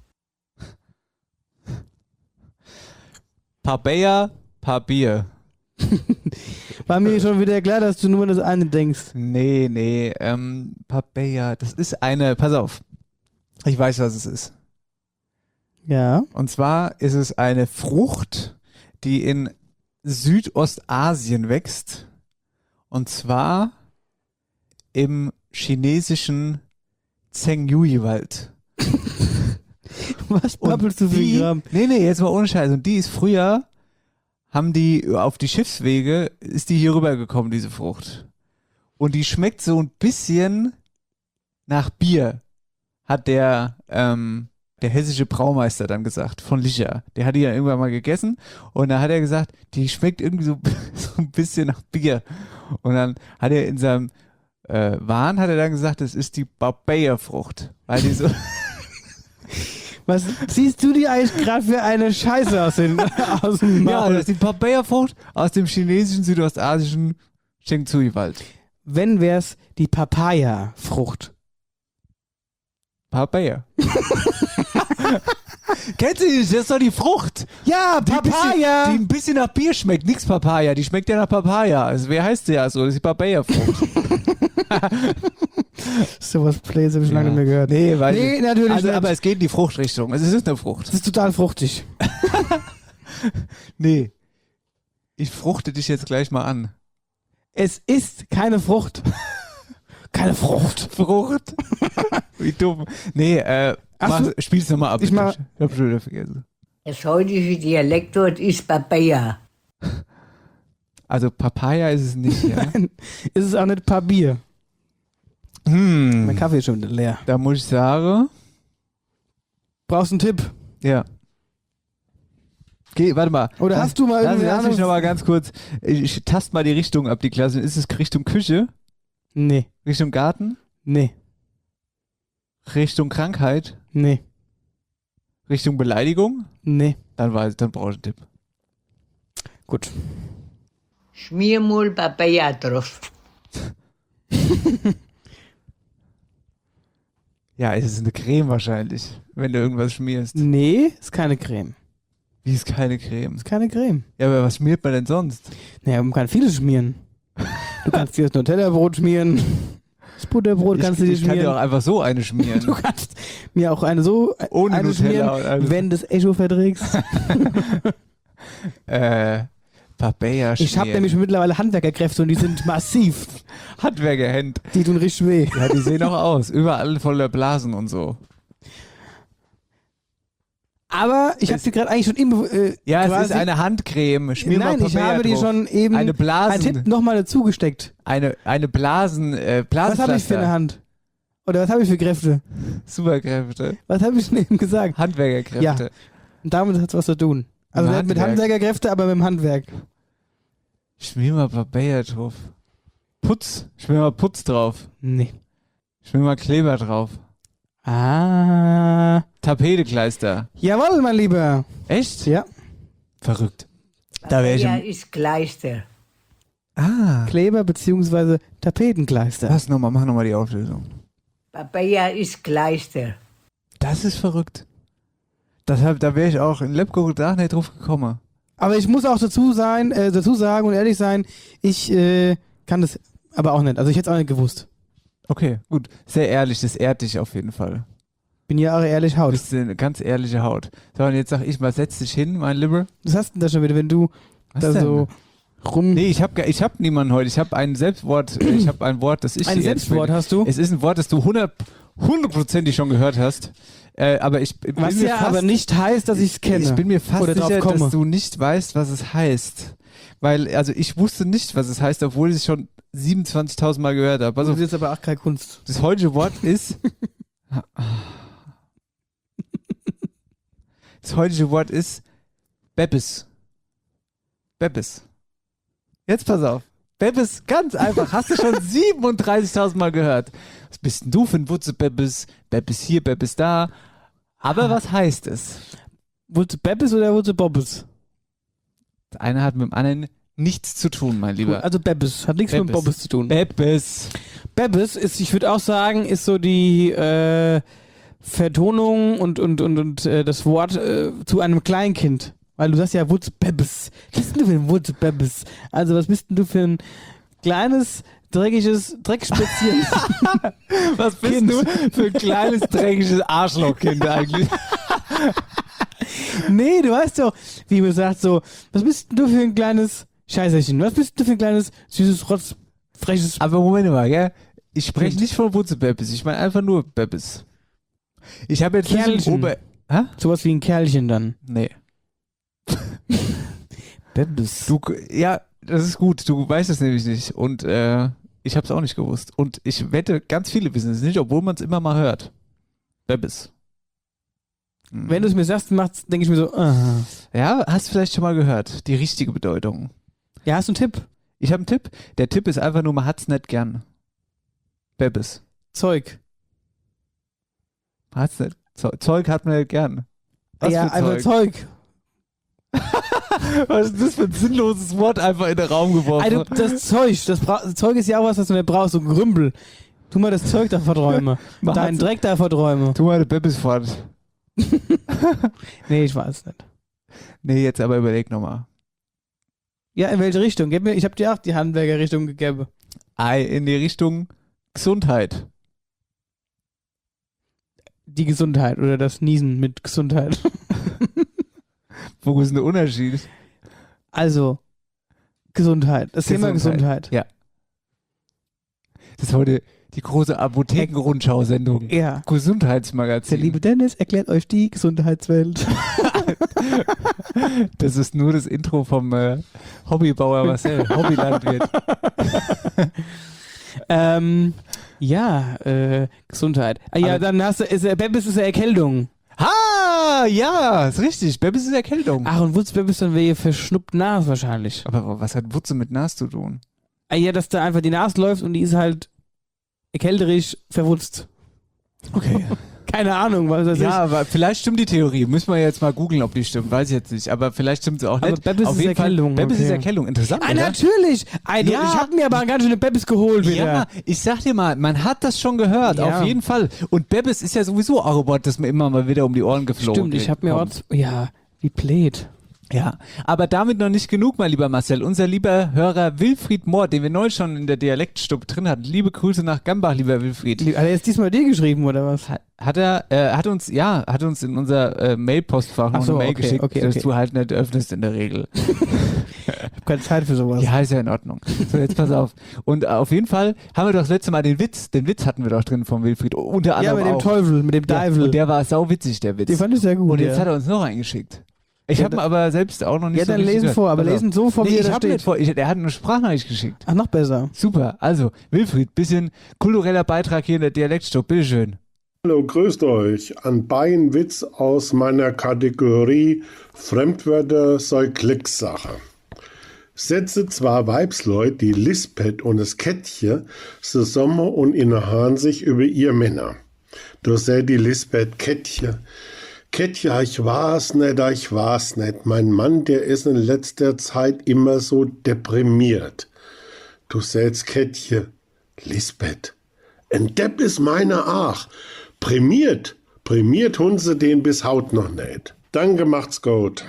Speaker 4: Paar Bayer, paar Bier.
Speaker 5: War mir schon wieder klar, dass du nur an das eine denkst.
Speaker 4: Nee, nee, ähm, Papaya, das ist eine, pass auf. Ich weiß, was es ist.
Speaker 5: Ja.
Speaker 4: Und zwar ist es eine Frucht, die in Südostasien wächst. Und zwar im chinesischen Zhengyue-Wald.
Speaker 5: Was babbelst du für
Speaker 4: die,
Speaker 5: Gramm?
Speaker 4: Nee, nee, jetzt mal ohne Scheiß. Und die ist früher, haben die auf die Schiffswege, ist die hier rübergekommen, diese Frucht. Und die schmeckt so ein bisschen nach Bier, hat der, ähm, der hessische Braumeister dann gesagt, von Licher. Der hat die ja irgendwann mal gegessen und da hat er gesagt, die schmeckt irgendwie so, so ein bisschen nach Bier. Und dann hat er in seinem äh, Wahn, hat er dann gesagt, das ist die Barbaia-Frucht. Weil die so...
Speaker 5: Was ziehst du dir eigentlich gerade für eine Scheiße aus, den, aus dem Maul?
Speaker 4: Ja, das ist die Papaya-Frucht aus dem chinesischen, südostasischen Zhengzhou-Wald.
Speaker 5: Wenn wär's die Papaya-Frucht.
Speaker 4: Papaya. Kennst du die nicht? Das ist doch die Frucht.
Speaker 5: Ja,
Speaker 4: Die,
Speaker 5: Papaya!
Speaker 4: bisschen, die ein bisschen nach Bier schmeckt. Nix Papaya, die schmeckt ja nach Papaya. Also wer heißt die ja so? Das ist die Papaya-Frucht.
Speaker 5: Sowas Plays habe ich lange nicht mehr gehört.
Speaker 4: Nee, weil
Speaker 5: Nee, natürlich
Speaker 4: also,
Speaker 5: nicht.
Speaker 4: aber es geht in die Fruchtrichtung. Also es ist eine Frucht.
Speaker 5: Das ist total fruchtig.
Speaker 4: Nee. Ich fruchte dich jetzt gleich mal an.
Speaker 5: Es ist keine Frucht. Keine Frucht.
Speaker 4: Frucht? Wie dumm. Nee, äh,
Speaker 5: Ach
Speaker 4: mach,
Speaker 5: so.
Speaker 4: spiel's nochmal ab.
Speaker 5: Ich
Speaker 4: bitte.
Speaker 5: mach-
Speaker 4: ich hab schon wieder vergessen.
Speaker 12: Das heutige Dialektwort ist Papaya.
Speaker 4: Also Papaya ist es nicht, ja.
Speaker 5: Nein, ist es auch nicht Papier.
Speaker 4: Hm.
Speaker 5: Mein Kaffee ist schon wieder leer.
Speaker 4: Da muss ich sagen,
Speaker 5: Brauchst du einen Tipp?
Speaker 4: ja. Geh, warte mal.
Speaker 5: Oder
Speaker 4: lass,
Speaker 5: hast du mal
Speaker 4: lass,
Speaker 5: irgendwie
Speaker 4: lass mich
Speaker 5: anderes-
Speaker 4: noch mal ganz kurz. Ich, ich tast mal die Richtung ab, die Klasse. Ist es Richtung Küche?
Speaker 5: Nee.
Speaker 4: Richtung Garten?
Speaker 5: Nee.
Speaker 4: Richtung Krankheit?
Speaker 5: Nee.
Speaker 4: Richtung Beleidigung?
Speaker 5: Nee.
Speaker 4: Dann weiß ich, dann brauche ich einen Tipp.
Speaker 5: Gut.
Speaker 12: Schmier mal Papaya drauf.
Speaker 4: Ja, es ist eine Creme wahrscheinlich, wenn du irgendwas schmierst.
Speaker 5: Nee, ist keine Creme.
Speaker 4: Wie ist keine Creme?
Speaker 5: Ist keine Creme.
Speaker 4: Ja, aber was schmiert man denn sonst?
Speaker 5: Naja, man kann vieles schmieren. Du kannst dir das Nutella-Brot schmieren. Das Butterbrot
Speaker 4: Ich,
Speaker 5: kannst du dir
Speaker 4: ich kann dir auch
Speaker 5: schmieren.
Speaker 4: einfach so eine schmieren.
Speaker 5: Du kannst mir auch eine so
Speaker 4: Ohne
Speaker 5: eine
Speaker 4: Nutella und
Speaker 5: schmieren,
Speaker 4: alles.
Speaker 5: wenn du das Echo verträgst.
Speaker 4: äh, Papaya schmieren.
Speaker 5: Ich habe nämlich mittlerweile Handwerkerkräfte und die sind massiv.
Speaker 4: Handwerkerhand.
Speaker 5: Die tun richtig weh.
Speaker 4: Ja, die sehen auch aus. Überall voller Blasen und so.
Speaker 5: Aber ich habe sie gerade eigentlich schon immer. Äh,
Speaker 4: Ja, es
Speaker 5: quasi,
Speaker 4: ist eine Handcreme. Schmier
Speaker 5: Nein,
Speaker 4: mal
Speaker 5: ich
Speaker 4: Papaya
Speaker 5: habe die
Speaker 4: drauf.
Speaker 5: schon eben
Speaker 4: Eine Blasen.
Speaker 5: als Tipp nochmal dazu gesteckt.
Speaker 4: Eine, eine Blasen, äh,
Speaker 5: Was habe ich für eine
Speaker 4: Blasenpflaster.
Speaker 5: Hand? Oder was habe ich für Kräfte?
Speaker 4: Superkräfte.
Speaker 5: Was habe ich denn eben gesagt?
Speaker 4: Handwerkerkräfte.
Speaker 5: Ja. Und damit hat es was zu tun. Also
Speaker 4: Im
Speaker 5: nicht mit
Speaker 4: Handwerk.
Speaker 5: Handwerkerkräfte, aber mit dem Handwerk.
Speaker 4: Schmier mal Papaya drauf. Putz. Schmier mal Putz drauf.
Speaker 5: Nee.
Speaker 4: Schmier mal Kleber drauf.
Speaker 5: Ah.
Speaker 4: Tapetekleister.
Speaker 5: Jawohl, mein Lieber.
Speaker 4: Echt?
Speaker 5: Ja.
Speaker 4: Verrückt. Da wäre ich
Speaker 12: Papaya
Speaker 4: im...
Speaker 12: ist Kleister.
Speaker 4: Ah.
Speaker 5: Kleber bzw. Tapetenkleister.
Speaker 4: Was nochmal? Mach nochmal die Auflösung.
Speaker 12: Papaya ist Kleister.
Speaker 4: Das ist verrückt. Das hab, da wäre ich auch in Lepko da nicht drauf gekommen.
Speaker 5: Aber ich muss auch dazu sein, äh, dazu sagen und ehrlich sein, ich äh, kann das aber auch nicht. Also ich hätte es auch nicht gewusst.
Speaker 4: Okay, gut. Sehr ehrlich, das ehrt dich auf jeden Fall.
Speaker 5: Bin ja auch ehrlich
Speaker 4: Du
Speaker 5: Haut.
Speaker 4: bist eine ganz ehrliche Haut. So, und jetzt sag ich mal, setz dich hin, mein Lieber.
Speaker 5: Was hast du denn da schon wieder, wenn du
Speaker 4: Was
Speaker 5: da
Speaker 4: denn?
Speaker 5: so rum...
Speaker 4: Nee, ich habe ich hab niemanden heute. Ich habe ein Selbstwort, äh, ich habe ein Wort, das ich
Speaker 5: Ein
Speaker 4: dir jetzt
Speaker 5: Selbstwort
Speaker 4: will.
Speaker 5: hast du?
Speaker 4: Es ist ein Wort, das du hundert hundertprozentig schon gehört hast. Äh, aber ich bin
Speaker 5: Was
Speaker 4: mir
Speaker 5: ja
Speaker 4: fast,
Speaker 5: aber nicht heißt, dass ich es kenne.
Speaker 4: Ich bin mir fast
Speaker 5: oder drauf
Speaker 4: sicher,
Speaker 5: komme.
Speaker 4: dass du nicht weißt, was es heißt. Weil, also ich wusste nicht, was es heißt, obwohl ich es schon siebenundzwanzigtausend Mal gehört habe. Also
Speaker 5: Das ist jetzt aber auch keine Kunst.
Speaker 4: das heutige Wort ist... Das heutige Wort ist Beppes. Beppes. Jetzt pass auf. Beppes, ganz einfach. Hast du schon siebenunddreißigtausend Mal gehört. Was bist denn du für ein Wutze Beppes? Beppes hier, Beppes da. Aber was heißt es?
Speaker 5: Wurzel Beppes oder Wurzel Bobbes?
Speaker 4: Das eine hat mit dem anderen nichts zu tun, mein Lieber.
Speaker 5: Also Beppes. Hat nichts mit
Speaker 4: Beppes.
Speaker 5: Bobbes zu tun.
Speaker 4: Beppes.
Speaker 5: Beppes ist, ich würde auch sagen, ist so die äh, Vertonung und, und, und, und äh, das Wort äh, zu einem Kleinkind. Weil du sagst ja Wurzel Beppes. Was bist denn du für ein Wurzel Beppes? Also was bist denn du für ein kleines, dreckiges Dreckspätzchen.
Speaker 4: Was bist
Speaker 5: Kind.
Speaker 4: du für ein kleines, dreckiges Arschlochkind eigentlich?
Speaker 5: Nee, du weißt doch, wie man sagt so, was bist du für ein kleines Scheißerchen? Was bist du für ein kleines, süßes, rotz, freches...
Speaker 4: Aber Moment mal, gell? Ich spreche nicht von Wutze-Beppes, ich meine einfach nur Beppes. Ich habe jetzt
Speaker 5: Kerlchen.
Speaker 4: nicht im Ober... Hä?
Speaker 5: Sowas wie ein Kerlchen dann.
Speaker 4: Nee.
Speaker 5: Beppes.
Speaker 4: Du, ja, das ist gut, du weißt es nämlich nicht. Und äh, ich habe es auch nicht gewusst. Und ich wette, ganz viele wissen es nicht, obwohl man es immer mal hört. Beppes. Mhm.
Speaker 5: Wenn du es mir sagst, denke ich mir so, aha.
Speaker 4: Ja, hast du vielleicht schon mal gehört. Die richtige Bedeutung.
Speaker 5: Ja, hast du einen Tipp?
Speaker 4: Ich habe einen Tipp. Der Tipp ist einfach nur, man hat's nicht gern. Beppes.
Speaker 5: Zeug.
Speaker 4: Man hat's nicht. Ze- Zeug hat man nicht gern. Was
Speaker 5: ja,
Speaker 4: für
Speaker 5: einfach Zeug.
Speaker 4: Was ist das für ein sinnloses Wort einfach in den Raum geworfen?
Speaker 5: Also, das Zeug, das, Bra- das Zeug ist ja auch was, was du nicht brauchst, so Grümpel. Tu mal das Zeug da verträume.
Speaker 4: Man
Speaker 5: Deinen
Speaker 4: hat's-
Speaker 5: Dreck da verträume.
Speaker 4: Tu mal die Beppes fort.
Speaker 5: Nee, ich weiß nicht.
Speaker 4: Nee, jetzt aber überleg nochmal.
Speaker 5: Ja, in welche Richtung? Gib mir, ich habe dir auch die Handwerker-Richtung gegeben.
Speaker 4: Ei, in die Richtung Gesundheit.
Speaker 5: Die Gesundheit oder das Niesen mit Gesundheit.
Speaker 4: Wo ist denn der Unterschied?
Speaker 5: Also, Gesundheit. Das Thema Gesundheit.
Speaker 4: Ja. Das ist heute die große Apotheken-Rundschau-Sendung.
Speaker 5: Ja.
Speaker 4: Gesundheitsmagazin.
Speaker 5: Der liebe Dennis erklärt euch die Gesundheitswelt.
Speaker 4: Das ist nur das Intro vom äh, Hobbybauer Marcel, Hobbylandwirt.
Speaker 5: ähm, ja, äh, Gesundheit. Ah, ja,
Speaker 4: Aber-
Speaker 5: dann hast du, ist, äh, Beppes ist eine Erkältung.
Speaker 4: Ah, ja, ist richtig. Beppes ist Erkältung.
Speaker 5: Ach, und Wutz Beppes dann wäre verschnuppt Nas wahrscheinlich.
Speaker 4: Aber was hat Wutze mit Nas zu tun?
Speaker 5: Ah, ja, dass da einfach die Nase läuft und die ist halt erkälterisch verwutzt.
Speaker 4: Okay.
Speaker 5: Keine Ahnung, was das
Speaker 4: Ja,
Speaker 5: ist.
Speaker 4: aber vielleicht stimmt die Theorie. Müssen wir jetzt mal googeln, ob die stimmt. Weiß ich jetzt nicht. Aber vielleicht stimmt sie auch
Speaker 5: Aber
Speaker 4: nicht.
Speaker 5: Beppes
Speaker 4: Auf
Speaker 5: ist
Speaker 4: jeden Fall,
Speaker 5: Erkältung,
Speaker 4: Beppes
Speaker 5: okay.
Speaker 4: ist Erkältung. Interessant,
Speaker 5: Ah,
Speaker 4: oder?
Speaker 5: natürlich! Ey, du,
Speaker 4: Ja.
Speaker 5: Ich hab mir aber ganz schön eine Beppes geholt wieder.
Speaker 4: Ja, ich sag dir mal, man hat das schon gehört,
Speaker 5: Ja.
Speaker 4: auf jeden Fall. Und Beppes ist ja sowieso auch ein Wort, das mir immer mal wieder um die Ohren geflogen
Speaker 5: Stimmt, ich hab mir auch...
Speaker 4: kommt.
Speaker 5: Ja, wie blöd.
Speaker 4: Ja, aber damit noch nicht genug, mein lieber Marcel. Unser lieber Hörer Wilfried Mohr, den wir neulich schon in der Dialektstube drin hatten. Liebe Grüße nach Gambach, lieber Wilfried.
Speaker 5: Hat er jetzt diesmal dir geschrieben, oder was?
Speaker 4: Hat, hat er, äh, hat uns, ja, hat uns in unser äh, Mail-Postfach noch
Speaker 5: Ach so,
Speaker 4: eine Mail
Speaker 5: okay,
Speaker 4: geschickt,
Speaker 5: okay,
Speaker 4: dass
Speaker 5: okay.
Speaker 4: du halt nicht öffnest in der Regel.
Speaker 5: Ich hab keine Zeit für sowas.
Speaker 4: Ja, ist ja in Ordnung. So, jetzt pass auf. Und äh, auf jeden Fall haben wir doch das letzte Mal den Witz, den Witz hatten wir doch drin vom Wilfried, unter
Speaker 5: Ja,
Speaker 4: anderem
Speaker 5: mit dem
Speaker 4: auch.
Speaker 5: Teufel, mit dem
Speaker 4: Ja,
Speaker 5: Teufel.
Speaker 4: und der war sauwitzig, der Witz.
Speaker 5: Den fand ich sehr gut,
Speaker 4: Und jetzt
Speaker 5: ja.
Speaker 4: hat er uns noch eingeschickt. Ich
Speaker 5: Ja,
Speaker 4: habe ihn
Speaker 5: da-
Speaker 4: aber selbst auch noch nicht
Speaker 5: Ja,
Speaker 4: so
Speaker 5: dann
Speaker 4: richtig
Speaker 5: lesen
Speaker 4: gehört.
Speaker 5: vor, aber
Speaker 4: Pass auf.
Speaker 5: lesen so vor, wie
Speaker 4: nee,
Speaker 5: er
Speaker 4: ich
Speaker 5: da
Speaker 4: hab
Speaker 5: steht.
Speaker 4: nicht vor. Ich, er hat eine Sprachnachricht geschickt.
Speaker 5: Ach, noch besser.
Speaker 4: Super. Also, Wilfried, bisschen kultureller Beitrag hier in der Dialektstube. Bitteschön.
Speaker 13: Hallo, grüßt euch. Ein Beienwitz aus meiner Kategorie Fremdwörter sei Klicksache. Setze zwei Weibsleut, die Lisbeth und das Kettche, zusammen und innerhan sich über ihr Männer. Da sei die Lisbeth Kettche. Kettche, ich war's nicht, ich war's nicht. Mein Mann, der ist in letzter Zeit immer so deprimiert. Du sätst Kettche, Lisbeth. Ein Depp ist meine Ach. Prämiert, prämiert hun sie den bis haut noch nicht. Danke, macht's gut.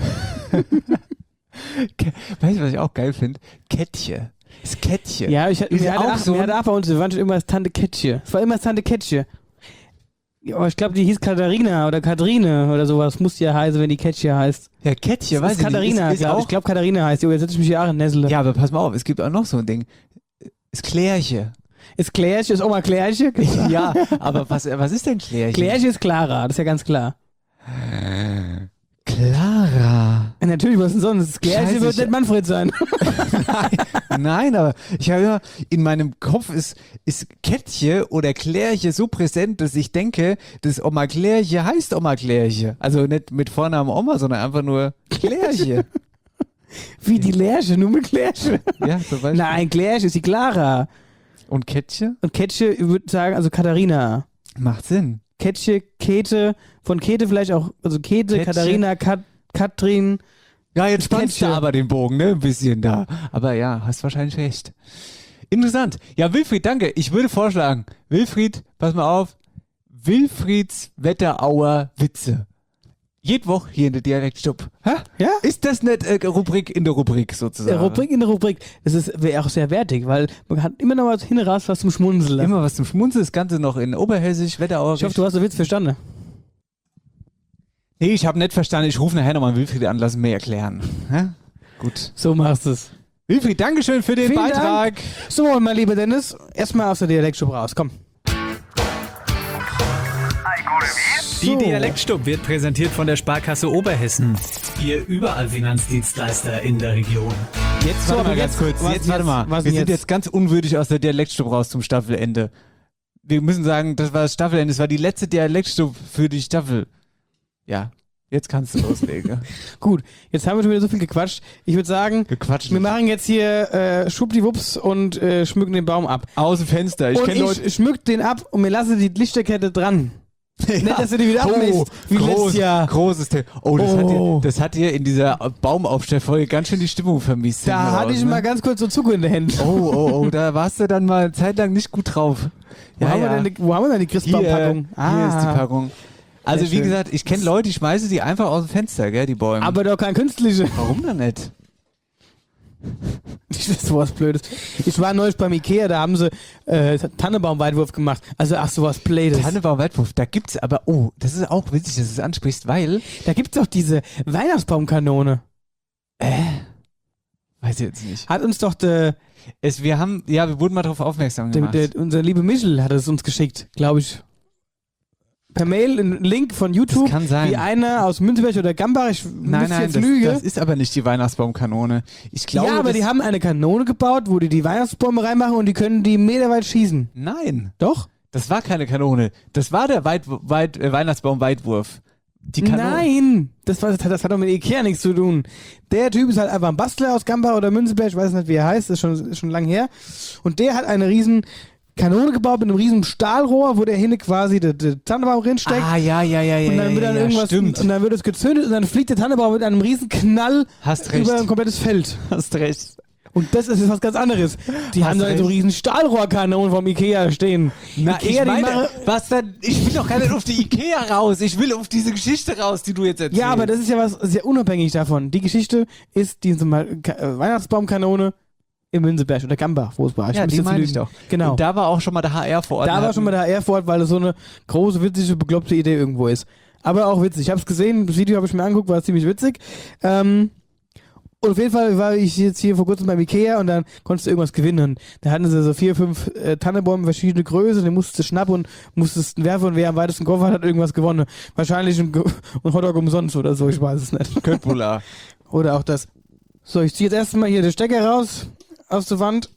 Speaker 4: Weißt du, was ich auch geil finde? Kettche. Das Kettche.
Speaker 5: Ja, ich,
Speaker 4: Ist
Speaker 5: mir hat
Speaker 4: auch
Speaker 5: auch
Speaker 4: so
Speaker 5: mir
Speaker 4: ein-
Speaker 5: hat auch bei uns, wir waren schon immer das Tante Kettche. Es war immer das Tante Kettche. Ja, aber ich glaube, die hieß Katharina oder Katharine oder sowas. Muss die ja heißen, wenn die Kettche heißt.
Speaker 4: Ja, Kettche,
Speaker 5: Das
Speaker 4: weiß
Speaker 5: ist
Speaker 4: ich nicht.
Speaker 5: Katharina,
Speaker 4: Ist- ist
Speaker 5: glaub,
Speaker 4: auch-
Speaker 5: ich glaube Katharina heißt die. Oh, jetzt setze ich mich hier auch in Nessele.
Speaker 4: Ja, aber pass mal auf, es gibt auch noch so ein Ding. Das Klärche.
Speaker 5: Ist Klärche, ist Oma Klärche?
Speaker 4: Ja, aber was, was ist denn Klärche?
Speaker 5: Klärche ist Clara, das ist ja ganz klar.
Speaker 4: Clara.
Speaker 5: Ja, natürlich, was denn sonst? Das Klärche
Speaker 4: Scheiße,
Speaker 5: wird
Speaker 4: ich-
Speaker 5: nicht Manfred sein.
Speaker 4: Nein, aber ich habe ja, in meinem Kopf ist, ist Kettche oder Klärche so präsent, dass ich denke, dass Oma Klärche heißt Oma Klärche. Also nicht mit Vornamen Oma, sondern einfach nur Klärche.
Speaker 5: Wie die Lärche, nur mit Klärche.
Speaker 4: Ja, zum Beispiel.
Speaker 5: Nein, Klärche ist die Clara.
Speaker 4: Und Kettche?
Speaker 5: Und Kettche, ich würde sagen, also Katharina.
Speaker 4: Macht Sinn.
Speaker 5: Kettche, Käthe, von Käthe vielleicht auch, also Käthe,
Speaker 4: Kettche.
Speaker 5: Katharina, Kat, Katrin.
Speaker 4: Ja, jetzt spannst du
Speaker 5: Kettche.
Speaker 4: aber den Bogen, ne? Ein bisschen da. Aber ja, hast wahrscheinlich recht. Interessant. Ja, Wilfried, danke. Ich würde vorschlagen, Wilfried, pass mal auf, Wilfrieds Wetterauer Witze. Jede Woche hier in der Dialektstub. Hä?
Speaker 5: Ja?
Speaker 4: Ist das nicht äh, Rubrik in der Rubrik sozusagen?
Speaker 5: Der Rubrik in der Rubrik. Das ist wäre auch sehr wertig, weil man hat immer noch was hin raus, was zum Schmunzeln.
Speaker 4: Immer was zum Schmunzeln, das Ganze noch in Oberhessisch, Wetterau.
Speaker 5: Ich hoffe, du hast den Witz verstanden.
Speaker 4: Nee, ich habe nicht verstanden. Ich rufe nachher nochmal Wilfried an, lass mir erklären. Hä? Gut.
Speaker 5: So machst du es.
Speaker 4: Wilfried, Dankeschön für den
Speaker 5: Vielen
Speaker 4: Beitrag.
Speaker 5: Dank. So, mein lieber Dennis, erstmal aus der Dialektstub raus, komm.
Speaker 11: Die Dialektstub wird präsentiert von der Sparkasse Oberhessen. Ihr überall Finanzdienstleister in der Region.
Speaker 4: Jetzt
Speaker 5: So,
Speaker 4: warte
Speaker 5: aber
Speaker 4: mal ganz
Speaker 5: jetzt-
Speaker 4: kurz.
Speaker 5: was
Speaker 4: Jetzt
Speaker 5: jetzt?
Speaker 4: warte mal.
Speaker 5: Was
Speaker 4: Wir
Speaker 5: denn
Speaker 4: sind
Speaker 5: jetzt?
Speaker 4: jetzt ganz unwürdig aus der Dialektstub raus zum Staffelende. Wir müssen sagen, das war das Staffelende. Das war die letzte Dialektstub für die Staffel. Ja, jetzt kannst du loslegen.
Speaker 5: Gut, jetzt haben wir schon wieder so viel gequatscht. Ich würde sagen,
Speaker 4: Gequatscht.
Speaker 5: wir machen jetzt hier äh, Schwuppdiwupps und äh, schmücken den Baum ab.
Speaker 4: Aus dem Fenster. Ich
Speaker 5: und
Speaker 4: kenne
Speaker 5: ich
Speaker 4: Leute.
Speaker 5: schmück den ab und mir lasse die Lichterkette dran. Nicht, dass du die wieder abmisst, wie
Speaker 4: groß,
Speaker 5: letztes Jahr.
Speaker 4: Großes Thema. Oh, das,
Speaker 5: Oh.
Speaker 4: Hat dir, das hat dir in dieser Baumaufstellfolge ganz schön die Stimmung vermisst.
Speaker 5: Da
Speaker 4: hinten
Speaker 5: hatte
Speaker 4: raus,
Speaker 5: ich
Speaker 4: ne?
Speaker 5: mal ganz kurz so Zucker in der Hand.
Speaker 4: Oh, oh, oh, da warst du dann mal eine Zeit lang nicht gut drauf.
Speaker 5: Wo, haben wir denn die, wo haben wir denn die Christbaumpackung?
Speaker 4: Hier, hier ist die Packung. Also
Speaker 5: Sehr
Speaker 4: wie
Speaker 5: schön.
Speaker 4: gesagt, ich kenne Leute, die schmeißen die einfach aus dem Fenster, gell, die Bäume.
Speaker 5: Aber doch kein künstliche.
Speaker 4: Warum denn nicht?
Speaker 5: Das ist sowas Blödes. Ich war neulich beim Ikea, da haben sie äh, Tannebaum-Weitwurf gemacht. Also ach, sowas Blödes.
Speaker 4: Tannebaum-Weitwurf, da gibt's aber, oh, das ist auch witzig, dass du es ansprichst, weil...
Speaker 5: Da gibt's doch diese Weihnachtsbaumkanone.
Speaker 4: Äh? Weiß ich jetzt nicht.
Speaker 5: Hat uns doch der,
Speaker 4: Es, wir haben, ja, wir wurden mal darauf aufmerksam
Speaker 5: der,
Speaker 4: gemacht.
Speaker 5: der unser liebe Michel hat es uns geschickt, glaube ich. Per Mail einen Link von YouTube,
Speaker 4: Das kann sein.
Speaker 5: wie einer aus Münzenberg oder Gambach, ich
Speaker 4: nein,
Speaker 5: müsste
Speaker 4: nein,
Speaker 5: jetzt
Speaker 4: das,
Speaker 5: lüge.
Speaker 4: das ist aber nicht die Weihnachtsbaumkanone. Ich glaube,
Speaker 5: ja, aber
Speaker 4: das,
Speaker 5: die haben eine Kanone gebaut, wo die die Weihnachtsbäume reinmachen und die können die meterweit schießen.
Speaker 4: Nein,
Speaker 5: Doch?
Speaker 4: das war keine Kanone. Das war der Weit, Weit, äh, Weihnachtsbaum-Weitwurf. Die Kanone.
Speaker 5: Nein, das, war, das hat doch mit Ikea nichts zu tun. Der Typ ist halt einfach ein Bastler aus Gambach oder Münzenberg, ich weiß nicht, wie er heißt, das ist schon, ist schon lang her. Und der hat eine riesen Kanone gebaut mit einem riesen Stahlrohr, wo der hinten quasi der, der Tannenbaum reinsteckt.
Speaker 4: Ah, ja, ja, ja, ja.
Speaker 5: Und dann wird dann
Speaker 4: ja,
Speaker 5: irgendwas,
Speaker 4: stimmt.
Speaker 5: und dann wird es gezündet und dann fliegt der Tannenbaum mit einem riesen Knall
Speaker 4: Hast recht.
Speaker 5: über ein komplettes Feld.
Speaker 4: Hast recht.
Speaker 5: Und das ist was ganz anderes. Die
Speaker 4: Hast
Speaker 5: haben da so
Speaker 4: recht.
Speaker 5: riesen Stahlrohrkanonen vom Ikea stehen.
Speaker 4: Na,
Speaker 5: Ikea,
Speaker 4: ich
Speaker 5: die
Speaker 4: meine,
Speaker 5: machen-
Speaker 4: was dann, ich will doch gar nicht auf die Ikea raus, ich will auf diese Geschichte raus, die du jetzt erzählst.
Speaker 5: Ja, aber das ist ja was sehr unabhängig davon. Die Geschichte ist diese Mal- Ka- äh, Weihnachtsbaumkanone im Münzenberg oder Gambach, wo es war.
Speaker 4: ja,
Speaker 5: muss
Speaker 4: die
Speaker 5: jetzt
Speaker 4: meine ich
Speaker 5: lügen.
Speaker 4: doch.
Speaker 5: Genau.
Speaker 4: Und da war auch schon mal der H R vor Ort.
Speaker 5: Da
Speaker 4: und
Speaker 5: war
Speaker 4: hat-
Speaker 5: schon mal der H R vor Ort, weil das so eine große, witzige, bekloppte Idee irgendwo ist. Aber auch witzig. Ich habe es gesehen, das Video habe ich mir angeguckt, war ziemlich witzig. Ähm, und auf jeden Fall war ich jetzt hier vor kurzem beim Ikea und dann konntest du irgendwas gewinnen. Da hatten sie so vier, fünf äh, Tannenbäume, verschiedene Größen, den musstest du schnappen und musstest ihn werfen und wer am weitesten Koffer hat, hat irgendwas gewonnen. Wahrscheinlich ein, Go- ein Hotdog umsonst oder so, ich weiß es nicht.
Speaker 4: Köttbullar.
Speaker 5: Oder auch das. So, ich ziehe jetzt erstmal hier den Stecker raus aus der Wand.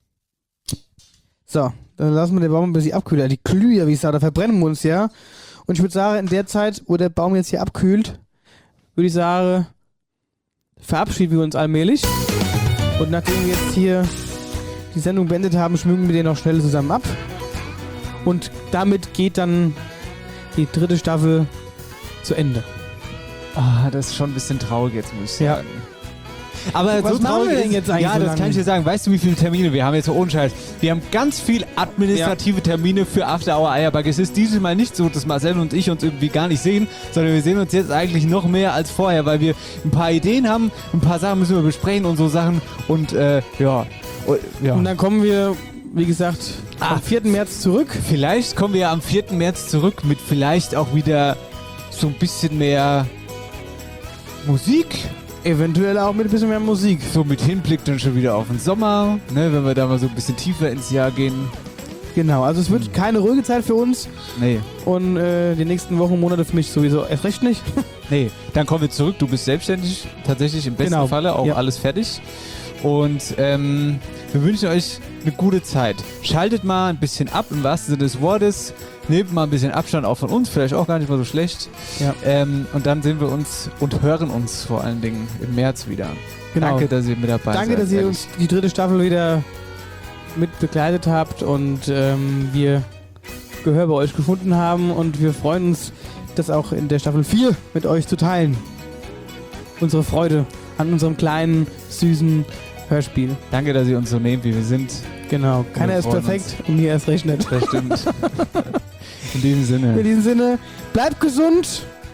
Speaker 5: So, dann lassen wir den Baum ein bisschen abkühlen. Die Glühe, wie ich sage, da verbrennen wir uns ja. Und ich würde sagen, in der Zeit, wo der Baum jetzt hier abkühlt, würde ich sagen, verabschieden wir uns allmählich. Und nachdem wir jetzt hier die Sendung beendet haben, schmücken wir den noch schnell zusammen ab. Und damit geht dann die dritte Staffel zu Ende.
Speaker 4: Ah, das ist schon ein bisschen traurig jetzt, muss ich
Speaker 5: Ja.
Speaker 4: sagen. Aber
Speaker 5: Was
Speaker 4: so
Speaker 5: machen
Speaker 4: traurig
Speaker 5: wir denn
Speaker 4: ist-
Speaker 5: jetzt eigentlich
Speaker 4: Ja,
Speaker 5: so
Speaker 4: das
Speaker 5: lange?
Speaker 4: kann ich dir sagen. Weißt du, wie viele Termine wir haben jetzt so ohne Scheiß? Wir haben ganz viel administrative Termine für After Hour Eierbacke. Es ist dieses Mal nicht so, dass Marcel und ich uns irgendwie gar nicht sehen, sondern wir sehen uns jetzt eigentlich noch mehr als vorher, weil wir ein paar Ideen haben, ein paar Sachen müssen wir besprechen und so Sachen und äh, ja. Oh, ja.
Speaker 5: Und dann kommen wir, wie gesagt,
Speaker 4: Ah.
Speaker 5: am vierten März zurück.
Speaker 4: Vielleicht kommen wir ja am vierten März zurück mit vielleicht auch wieder so ein bisschen mehr Musik.
Speaker 5: Eventuell auch mit ein bisschen mehr Musik.
Speaker 4: So mit Hinblick dann schon wieder auf den Sommer, ne, wenn wir da mal so ein bisschen tiefer ins Jahr gehen.
Speaker 5: Genau, also es wird keine ruhige Zeit für uns
Speaker 4: Nee,
Speaker 5: und äh, die nächsten Wochen, Monate für mich sowieso erst recht nicht.
Speaker 4: nee. Dann kommen wir zurück. Du bist selbstständig, tatsächlich im besten
Speaker 5: Genau.
Speaker 4: Falle, auch
Speaker 5: Ja.
Speaker 4: alles fertig. Und ähm, wir wünschen euch eine gute Zeit. Schaltet mal ein bisschen ab, im wahrsten Sinne des Wortes. Nehmt mal ein bisschen Abstand auch von uns, vielleicht auch gar nicht mal so schlecht.
Speaker 5: Ja.
Speaker 4: Ähm, und dann sehen wir uns und hören uns vor allen Dingen im März wieder.
Speaker 5: Genau.
Speaker 4: Danke, dass ihr mit dabei seid.
Speaker 5: Danke, dass ihr
Speaker 4: ehrlich.
Speaker 5: uns die dritte Staffel wieder mit begleitet habt und ähm, wir Gehör bei euch gefunden haben und wir freuen uns, das auch in der Staffel vier mit euch zu teilen. Unsere Freude an unserem kleinen, süßen Hörspiel.
Speaker 4: Danke, dass ihr uns so nehmt, wie wir sind.
Speaker 5: Genau, keiner
Speaker 4: Wir
Speaker 5: ist
Speaker 4: freuen
Speaker 5: perfekt und mir erst recht nicht.
Speaker 4: Das stimmt. In diesem Sinne.
Speaker 5: In diesem Sinne, bleibt gesund,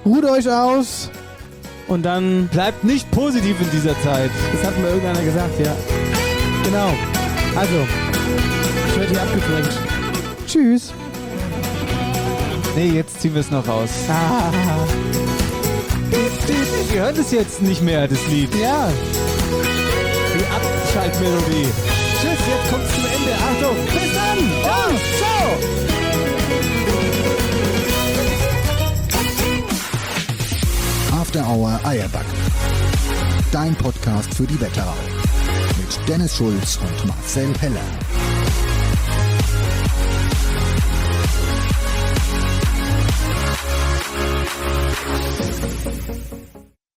Speaker 5: ruht euch aus und dann...
Speaker 4: Bleibt nicht positiv in dieser Zeit.
Speaker 5: Das hat mir irgendeiner gesagt, ja. Genau. Also, ich werde hier abgedrängt. Tschüss.
Speaker 4: Nee, jetzt ziehen wir es noch raus.
Speaker 5: Ah.
Speaker 4: Ihr hört es jetzt nicht mehr, das Lied.
Speaker 5: Ja.
Speaker 4: Die Abschaltmelodie. Tschüss, jetzt kommt's zum Ende. Achtung, bis dann. Oh, ciao.
Speaker 2: After Hour Eierback. Dein Podcast für die Wetterau. Mit Dennis Schulz und Marcel Heller.